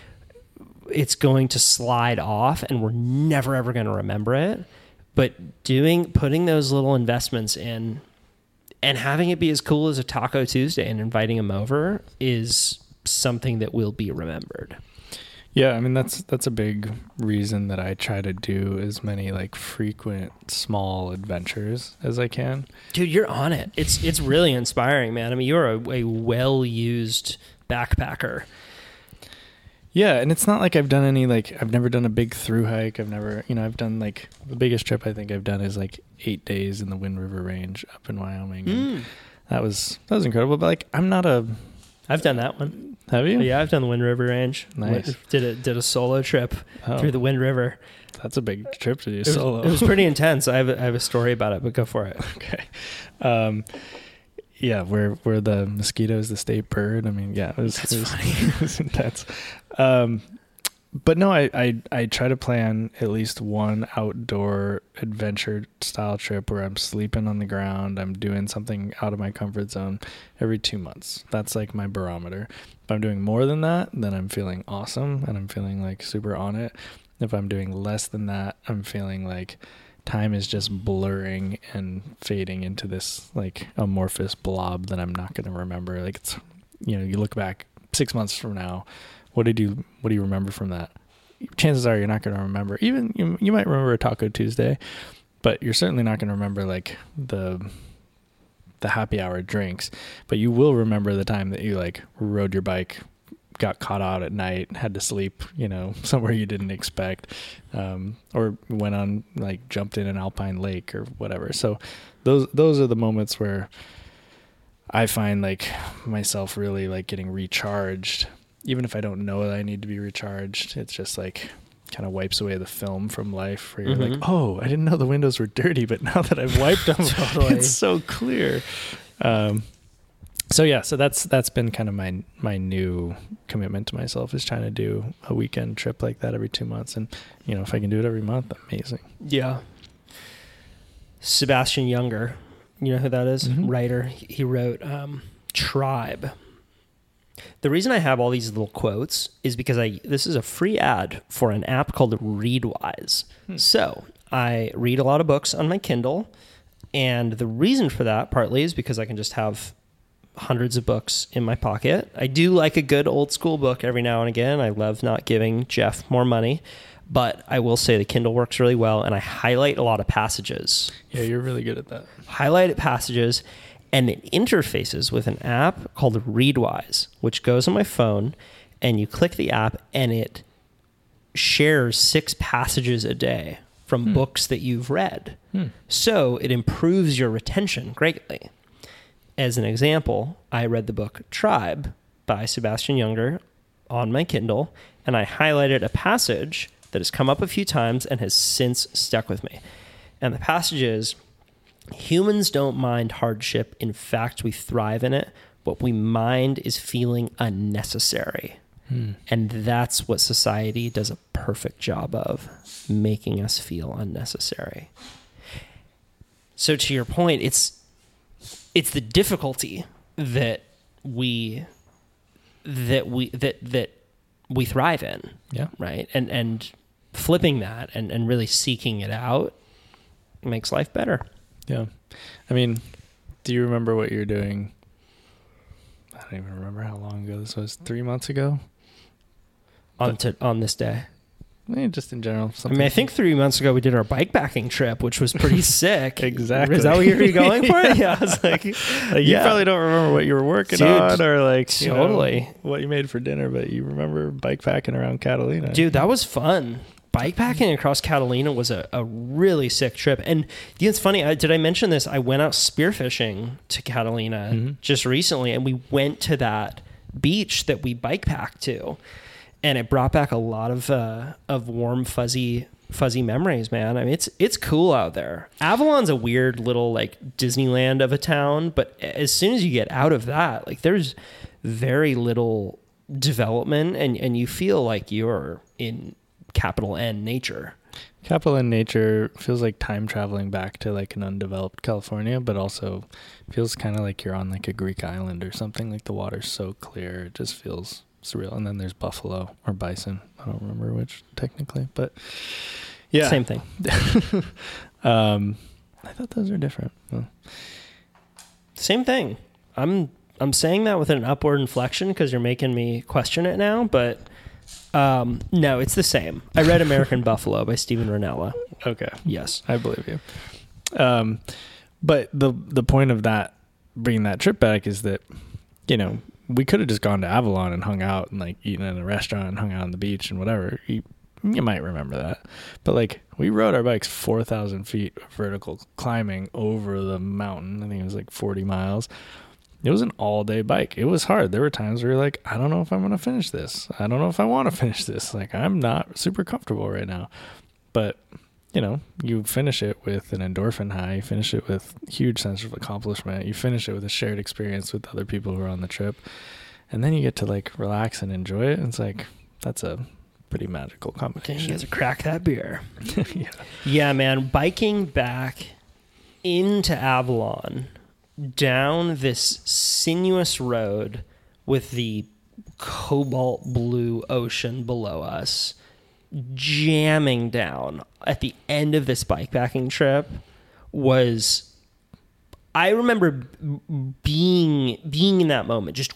it's going to slide off, and we're never ever going to remember it. But doing putting those little investments in and having it be as cool as a Taco Tuesday and inviting them over is something that will be remembered. Yeah, I mean that's that's a big reason that I try to do as many like frequent small adventures as I can. Dude, you're on it. It's it's really inspiring, man. I mean, you're a, a well-used backpacker. Yeah, and it's not like I've done any like I've never done a big through hike. I've never, you know, I've done like the biggest trip I think I've done is like eight days in the Wind River Range up in Wyoming. And Mm. that was that was incredible. But like I'm not a I've done that one. Have you? Yeah, I've done the Wind River Range. Nice. Went- Did a did a solo trip Oh, through the Wind River. that's a big trip to do It was, solo. it was pretty intense. I have a, I have a story about it, but go for it. Okay. Um, yeah, where where the mosquito is the state bird. I mean, yeah, it was, That's it was, funny. it was intense. Um, but no, I, I I try to plan at least one outdoor adventure style trip where I'm sleeping on the ground. I'm doing something out of my comfort zone every two months. That's like my barometer. If I'm doing more than that, then I'm feeling awesome and I'm feeling like super on it. If I'm doing less than that, I'm feeling like time is just blurring and fading into this like amorphous blob that I'm not going to remember. Like it's, you know, you look back six months from now, what did you, what do you remember from that? Chances are you're not going to remember. Even you, you might remember a Taco Tuesday, but you're certainly not going to remember like the, the happy hour drinks, but you will remember the time that you like rode your bike, got caught out at night, had to sleep, you know, somewhere you didn't expect, um, or went on like jumped in an alpine lake or whatever. So those those are the moments where I find like myself really like getting recharged, even if I don't know that I need to be recharged. It's just like kind of wipes away the film from life where you're Mhm. like, oh, I didn't know the windows were dirty, but now that I've wiped them, Totally. it's so clear. Um, So yeah, so that's that's been kind of my my new commitment to myself, is trying to do a weekend trip like that every two months, and you know if I can do it every month, amazing. Yeah. Sebastian Junger, you know who that is? Mhm. Writer. He wrote um, Tribe. The reason I have all these little quotes is because I this is a free ad for an app called Readwise. Hmm. So I read a lot of books on my Kindle, and the reason for that partly is because I can just have hundreds of books in my pocket. I do like a good old school book every now and again. I love not giving Jeff more money, but I will say the Kindle works really well, and I highlight a lot of passages. Yeah, you're really good at that. Highlighted passages, and it interfaces with an app called Readwise, which goes on my phone, and you click the app, and it shares six passages a day from Hmm. books that you've read. Hmm. So it improves your retention greatly. As an example, I read the book Tribe by Sebastian Junger on my Kindle, and I highlighted a passage that has come up a few times and has since stuck with me. And the passage is, humans don't mind hardship. In fact, we thrive in it. What we mind is feeling unnecessary. Hmm. And that's what society does a perfect job of, making us feel unnecessary. So to your point, it's it's the difficulty that we that we that that we thrive in, Yeah. right? And and flipping that and, and really seeking it out makes life better. Yeah. I mean, do you remember what you're doing? I don't even remember how long ago this was. Three months ago? On to on this day. I mean, just in general. I Something. mean, I think three months ago we did our bike packing trip, which was pretty sick. Exactly. Is that what you're going for? Yeah, I was like, Like, yeah. you probably don't remember what you were working Dude, on or like you know, totally. what you made for dinner, but you remember bike packing around Catalina. Dude, that was fun. Bike packing across Catalina was a, a really sick trip. And you know, it's funny, I, did I mention this? I went out spearfishing to Catalina Mhm. just recently, and we went to that beach that we bike packed to. And it brought back a lot of uh, of warm, fuzzy, fuzzy memories, man. I mean, it's it's cool out there. Avalon's a weird little like Disneyland of a town, but as soon as you get out of that, like there's very little development, and, and you feel like you're in capital N nature. Capital in nature feels like time traveling back to like an undeveloped California, but also feels kind of like you're on like a Greek island or something. Like the water's so clear, it just feels surreal. And then there's buffalo or bison. I don't remember which technically, but yeah, Same thing. um, I thought those are different. Well, Same thing. I'm I'm saying that with an upward inflection because you're making me question it now, but um, no, it's the same. I read American Buffalo by Steven Ranella. okay. Yes. I believe you. Um, but the the point of that, bringing that trip back, is that, you know, we could have just gone to Avalon and hung out and like eaten in a restaurant and hung out on the beach and whatever. You, you might remember that. But like we rode our bikes four thousand feet of vertical climbing over the mountain. I think it was like forty miles. it was an all day bike. It was hard. There were times where you're like, I don't know if I'm going to finish this. I don't know if I want to finish this. Like, I'm not super comfortable right now. But, you know, you finish it with an endorphin high. You finish it with huge sense of accomplishment. You finish it with a shared experience with other people who are on the trip. And then you get to like relax and enjoy it. And it's like, that's a pretty magical combination. You guys crack that beer. yeah. Yeah, man. Biking back into Avalon, down this sinuous road with the cobalt blue ocean below us, jamming down at the end of this bikepacking trip was, I remember being being in that moment, just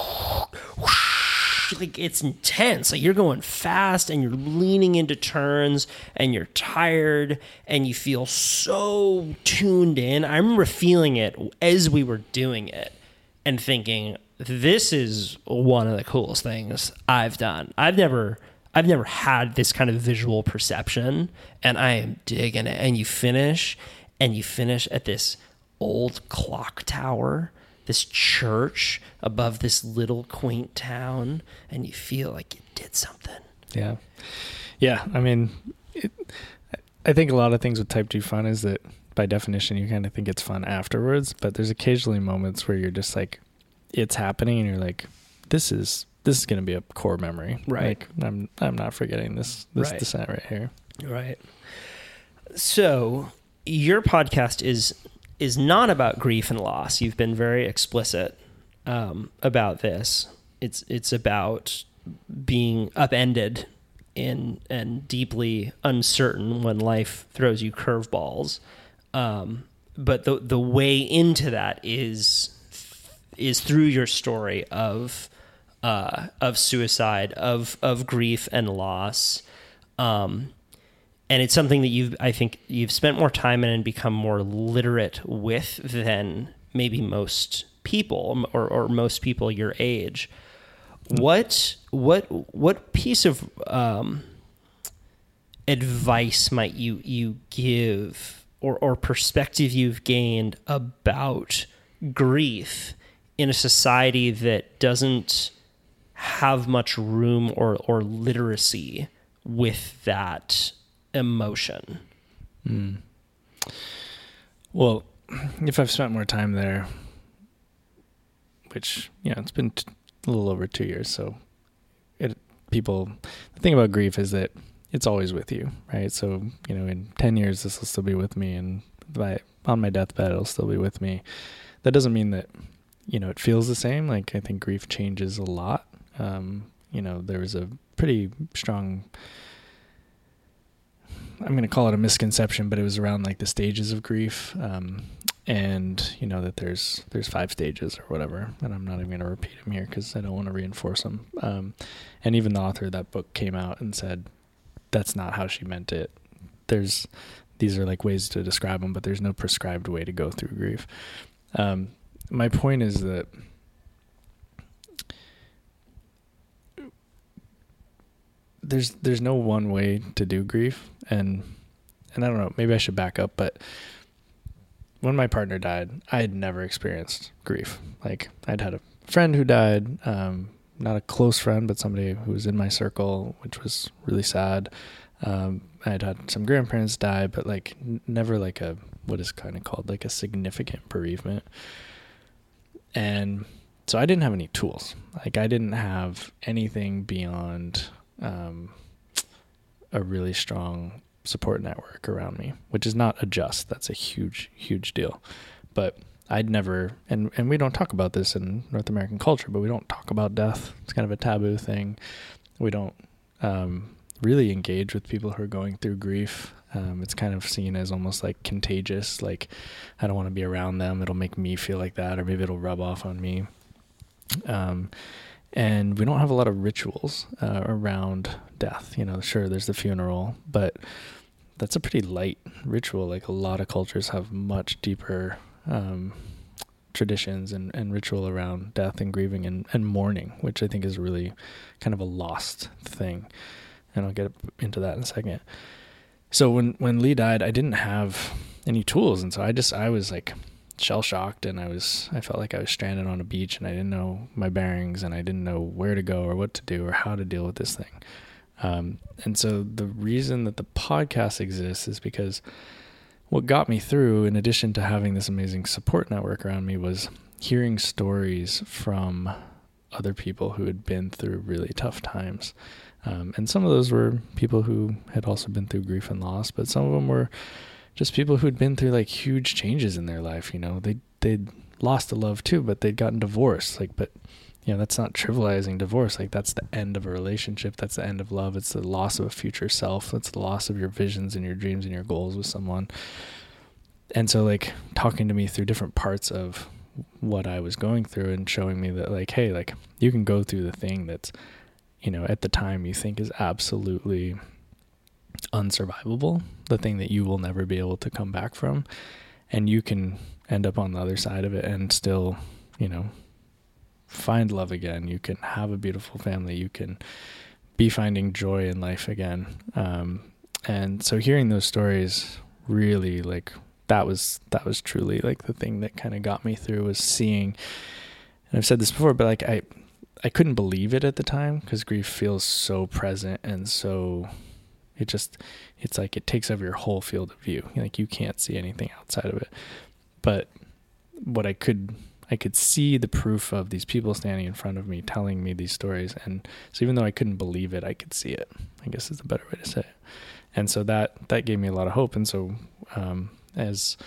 like it's intense. Like you're going fast and you're leaning into turns and you're tired and you feel so tuned in. I remember feeling it as we were doing it and thinking, this is one of the coolest things I've done. I've never I've never had this kind of visual perception, and I am digging it. And you finish and you finish at this old clock tower, this church above this little quaint town, and you feel like you did something. Yeah. Yeah. I mean, it, I think a lot of things with type two fun is that by definition, you kind of think it's fun afterwards, but there's occasionally moments where you're just like, it's happening and you're like, this is, this is going to be a core memory. Right. Like I'm, I'm not forgetting this, this Right. descent right here. Right. So your podcast is is not about grief and loss. You've been very explicit um, about this. It's it's about being upended in and deeply uncertain when life throws you curveballs. Um, but the the way into that is is through your story of uh, of suicide, of of grief and loss. Um, And it's something that you've, I think, you've spent more time in and become more literate with than maybe most people, or, or most people your age. What what what piece of um, advice might you you give, or or perspective you've gained about grief in a society that doesn't have much room or or literacy with that emotion? Mm. Well, if I've spent more time there, which, you know, it's been t- a little over two years, so it people, the thing about grief is that it's always with you, right? So, you know, in ten years, this will still be with me, and by, on my deathbed, it'll still be with me. That doesn't mean that, you know, it feels the same. Like, I think grief changes a lot. Um, you know, there was a pretty strong, I'm going to call it a misconception, but it was around like the stages of grief. Um, and you know, that there's, there's five stages or whatever, and I'm not even going to repeat them here cause I don't want to reinforce them. Um, and even the author of that book came out and said, that's not how she meant it. There's, these are like ways to describe them, but there's no prescribed way to go through grief. Um, my point is that there's there's no one way to do grief, and and I don't know, maybe I should back up, but when my partner died, I had never experienced grief. Like, I'd had a friend who died, um, not a close friend, but somebody who was in my circle, which was really sad. Um, I'd had some grandparents die, but like n- never like a, what is kind of called like a significant bereavement. And so I didn't have any tools. Like, I didn't have anything beyond um, a really strong support network around me, which is not a just, that's a huge, huge deal. But I'd never, and, and we don't talk about this in North American culture, but we don't talk about death. It's kind of a taboo thing. We don't um, really engage with people who are going through grief. Um, it's kind of seen as almost like contagious. Like, I don't want to be around them. It'll make me feel like that, or maybe it'll rub off on me. Um, and we don't have a lot of rituals uh, around death. You know, sure, there's the funeral, but that's a pretty light ritual. Like, a lot of cultures have much deeper um, traditions and, and ritual around death and grieving and, and mourning, which I think is really kind of a lost thing. And I'll get into that in a second. So when, when Lee died, I didn't have any tools. And so I just, I was like shell shocked, and I was, I felt like I was stranded on a beach, and I didn't know my bearings, and I didn't know where to go or what to do or how to deal with this thing. Um, and so the reason that the podcast exists is because what got me through, in addition to having this amazing support network around me, was hearing stories from other people who had been through really tough times. Um, and some of those were people who had also been through grief and loss, but some of them were just people who'd been through like huge changes in their life. You know, they, they'd lost a love too, but they'd gotten divorced. Like, but you know, that's not trivializing divorce. Like, that's the end of a relationship. That's the end of love. It's the loss of a future self. That's the loss of your visions and your dreams and your goals with someone. And so like talking to me through different parts of what I was going through and showing me that like, hey, like you can go through the thing that's, you know, at the time you think is absolutely unsurvivable, the thing that you will never be able to come back from, and you can end up on the other side of it and still, you know, find love again. You can have a beautiful family. You can be finding joy in life again. Um, and so hearing those stories really like, that was, that was truly like the thing that kind of got me through, was seeing, and I've said this before, but like I, I couldn't believe it at the time because grief feels so present and so it just, it's like it takes over your whole field of view. Like you can't see anything outside of it. But what I could, I could see the proof of these people standing in front of me telling me these stories. And so even though I couldn't believe it, I could see it, I guess is the better way to say it. And so that, that gave me a lot of hope. And so, um, as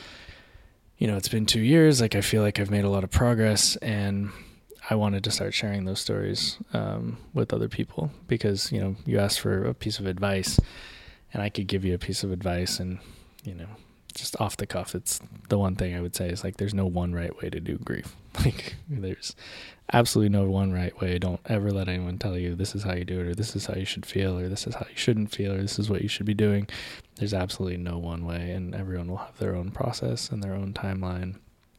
you know, it's been two years, like I feel like I've made a lot of progress, and I wanted to start sharing those stories um, with other people because, you know, you asked for a piece of advice and I could give you a piece of advice, and, you know, just off the cuff, it's the one thing I would say is like, there's no one right way to do grief. Like there's absolutely no one right way. Don't ever let anyone tell you this is how you do it, or this is how you should feel, or this is how you shouldn't feel, or this is what you should be doing. There's absolutely no one way, and everyone will have their own process and their own timeline.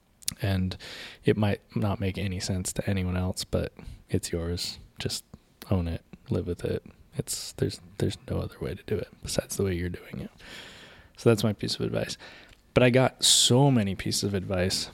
And it might not make any sense to anyone else, but it's yours. Just own it, live with it. It's there's there's no other way to do it besides the way you're doing it. So that's my piece of advice. But I got so many pieces of advice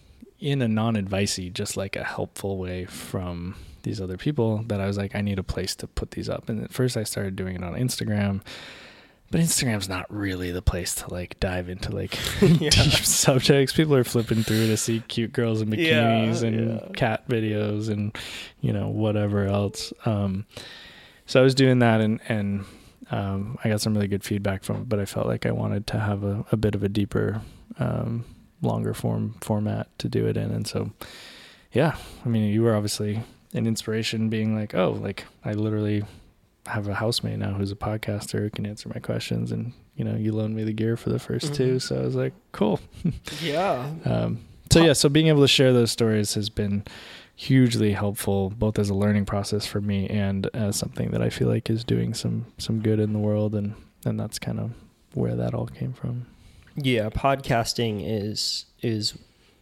in a non-advicey, just like a helpful way from these other people, that I was like, I need a place to put these up. And at first I started doing it on Instagram, but Instagram's not really the place to like dive into like yeah. deep subjects. People are flipping through to see cute girls in bikinis yeah, and yeah. cat videos and, you know, whatever else. Um, so I was doing that, and, and, um, I got some really good feedback from it, but I felt like I wanted to have a, a bit of a deeper, um, longer form format to do it in. And so, yeah, I mean, you were obviously an inspiration, being like, oh, like I literally have a housemate now who's a podcaster who can answer my questions, and, you know, you loaned me the gear for the first mm-hmm. two. So I was like, cool. Yeah. Um, so yeah, so being able to share those stories has been hugely helpful, both as a learning process for me and as something that I feel like is doing some, some good in the world. And, and that's kind of where that all came from. Yeah. Podcasting is, is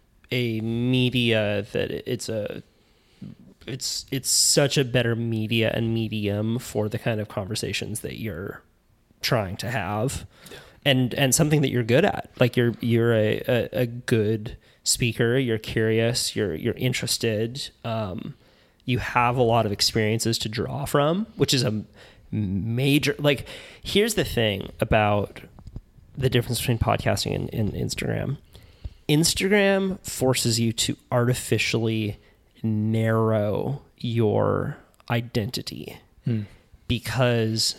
a media that it's a, it's, it's such a better media and medium for the kind of conversations that you're trying to have. Yeah. And, and something that you're good at. Like you're, you're a, a, a good speaker, you're curious, you're, you're interested. Um, you have a lot of experiences to draw from, which is a major, like, here's the thing about the difference between podcasting and, and Instagram. Instagram forces you to artificially narrow your identity hmm. because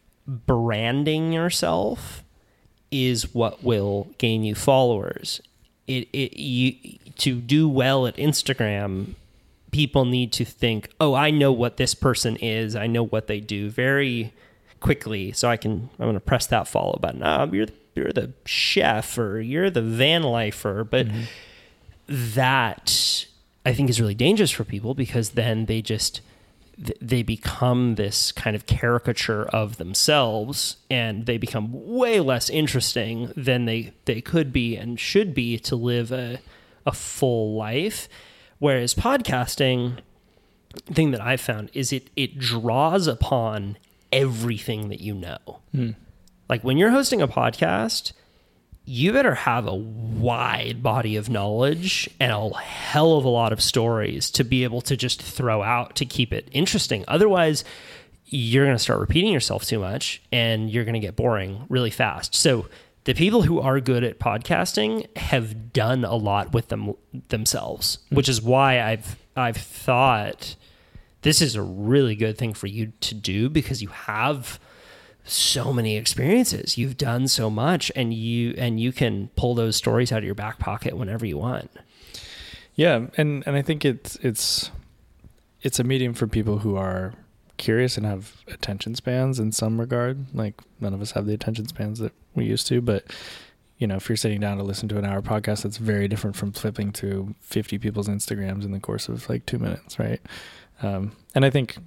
branding yourself is what will gain you followers. It, it you to do well at Instagram, people need to think, oh, I know what this person is. I know what they do very quickly. So I can, I'm going to press that follow button. Oh, you're, you're the chef, or you're the van lifer. But mm-hmm. that I think is really dangerous for people, because then they just, they become this kind of caricature of themselves, and they become way less interesting than they, they could be and should be to live a, a full life. Whereas podcasting, the thing that I've found is it, it draws upon everything that you know. Hmm. Like when you're hosting a podcast, you better have a wide body of knowledge and a hell of a lot of stories to be able to just throw out to keep it interesting. Otherwise, you're going to start repeating yourself too much and you're going to get boring really fast. So the people who are good at podcasting have done a lot with them themselves, which is why I've I've thought this is a really good thing for you to do, because you have so many experiences. You've done so much, and you and you can pull those stories out of your back pocket whenever you want. Yeah, and and I think it's it's it's a medium for people who are curious and have attention spans in some regard. Like, none of us have the attention spans that we used to, but you know, if you're sitting down to listen to an hour podcast, that's very different from flipping through fifty people's Instagrams in the course of like two minutes, right? Um, and I think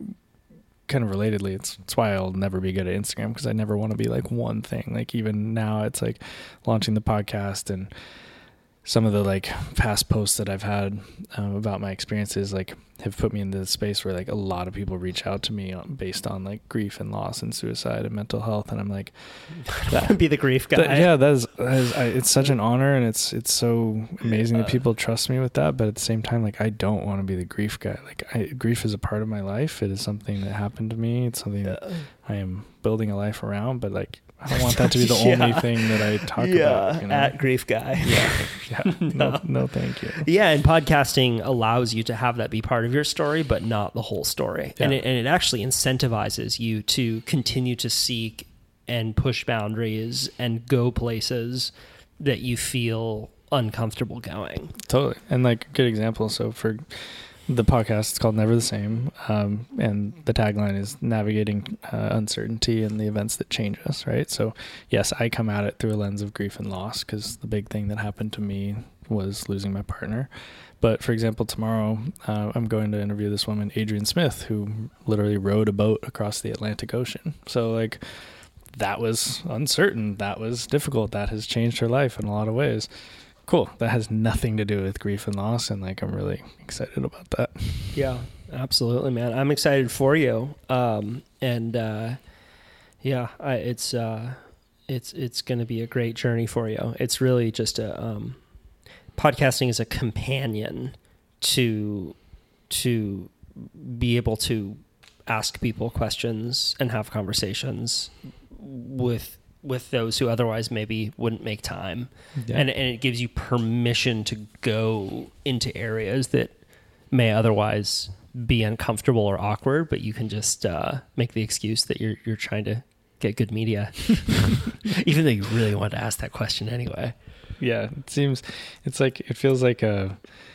kind of relatedly, it's, it's why I'll never be good at Instagram, because I never want to be like one thing. Like, even now it's like launching the podcast, and some of the like past posts that I've had um, about my experiences like have put me into the space where like a lot of people reach out to me on, based on like grief and loss and suicide and mental health, and I'm like, that, be the grief guy. That, yeah, that is, that is I, it's such an honor, and it's it's so amazing uh, that people trust me with that. But at the same time, like, I don't want to be the grief guy. Like, I, grief is a part of my life. It is something that happened to me. It's something that I am building a life around. But like, I don't want that to be the yeah. only thing that I talk yeah, about. You know? At grief guy. Yeah, yeah. no. no, no, thank you. Yeah, and podcasting allows you to have that be part of your story, but not the whole story. Yeah. And it, and it actually incentivizes you to continue to seek and push boundaries and go places that you feel uncomfortable going. Totally. And like, a good example. So for the podcast, it's called Never the Same. Um, and the tagline is navigating uh, uncertainty and the events that change us, right? So yes, I come at it through a lens of grief and loss, because the big thing that happened to me was losing my partner. But for example, tomorrow uh, I'm going to interview this woman, Adrienne Smith, who literally rowed a boat across the Atlantic Ocean. So like, that was uncertain. That was difficult. That has changed her life in a lot of ways. Cool. That has nothing to do with grief and loss, and like, I'm really excited about that. Yeah, absolutely, man. I'm excited for you. Um, and uh, yeah, I, it's uh, it's it's going to be a great journey for you. It's really just a um, podcasting is a companion to to be able to ask people questions and have conversations with with those who otherwise maybe wouldn't make time. Yeah. And, and it gives you permission to go into areas that may otherwise be uncomfortable or awkward, but you can just uh, make the excuse that you're you're trying to get good media, even though you really want to ask that question anyway. Yeah, it seems, it's like, it feels like a,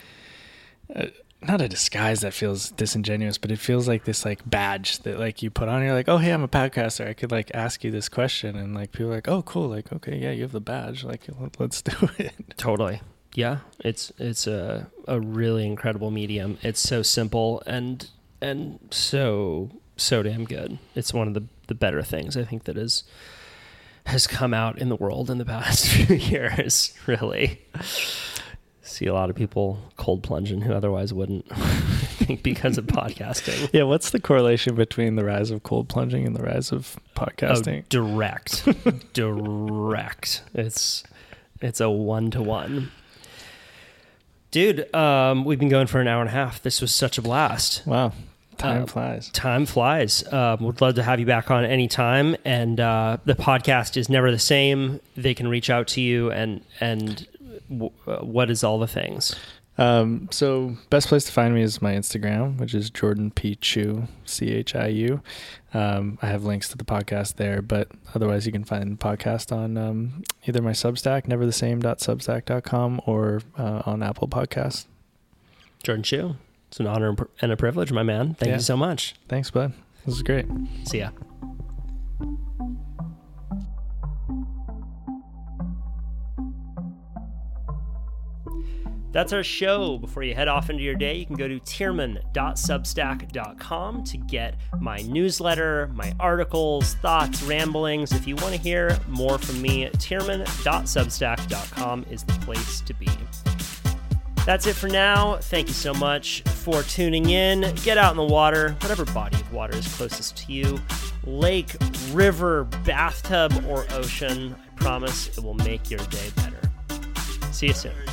a not a disguise that feels disingenuous, but it feels like this like badge that like you put on. You're like, oh, hey, I'm a podcaster. I could like ask you this question, and like people are like, oh, cool. Like, okay, yeah, you have the badge. Like, let's do it. Totally. Yeah, it's it's a a really incredible medium. It's so simple and and so so damn good. It's one of the the better things I think that is has come out in the world in the past few years. Really. See a lot of people cold plunging who otherwise wouldn't, I think, because of podcasting. Yeah, what's the correlation between the rise of cold plunging and the rise of podcasting? Oh, direct. direct. It's it's a one-to-one. Dude, um, we've been going for an hour and a half. This was such a blast. Wow. Time uh, flies. Time flies. Uh, would love to have you back on any time. And uh, the podcast is Never the Same. They can reach out to you and and... what is all the things? Um, so best place to find me is my Instagram, which is Jordan P. Chiu, C H I U. Um, I have links to the podcast there, but otherwise you can find the podcast on um, either my Substack, never the same dot substack dot com, or uh, on Apple Podcasts. Jordan Chiu, it's an honor and a privilege, my man. Thank yeah. you so much. Thanks, bud. This is great. See ya. That's our show. Before you head off into your day, you can go to tierman dot substack dot com to get my newsletter, my articles, thoughts, ramblings. If you want to hear more from me, tierman dot substack dot com is the place to be. That's it for now. Thank you so much for tuning in. Get out in the water, whatever body of water is closest to you. Lake, river, bathtub, or ocean. I promise it will make your day better. See you soon.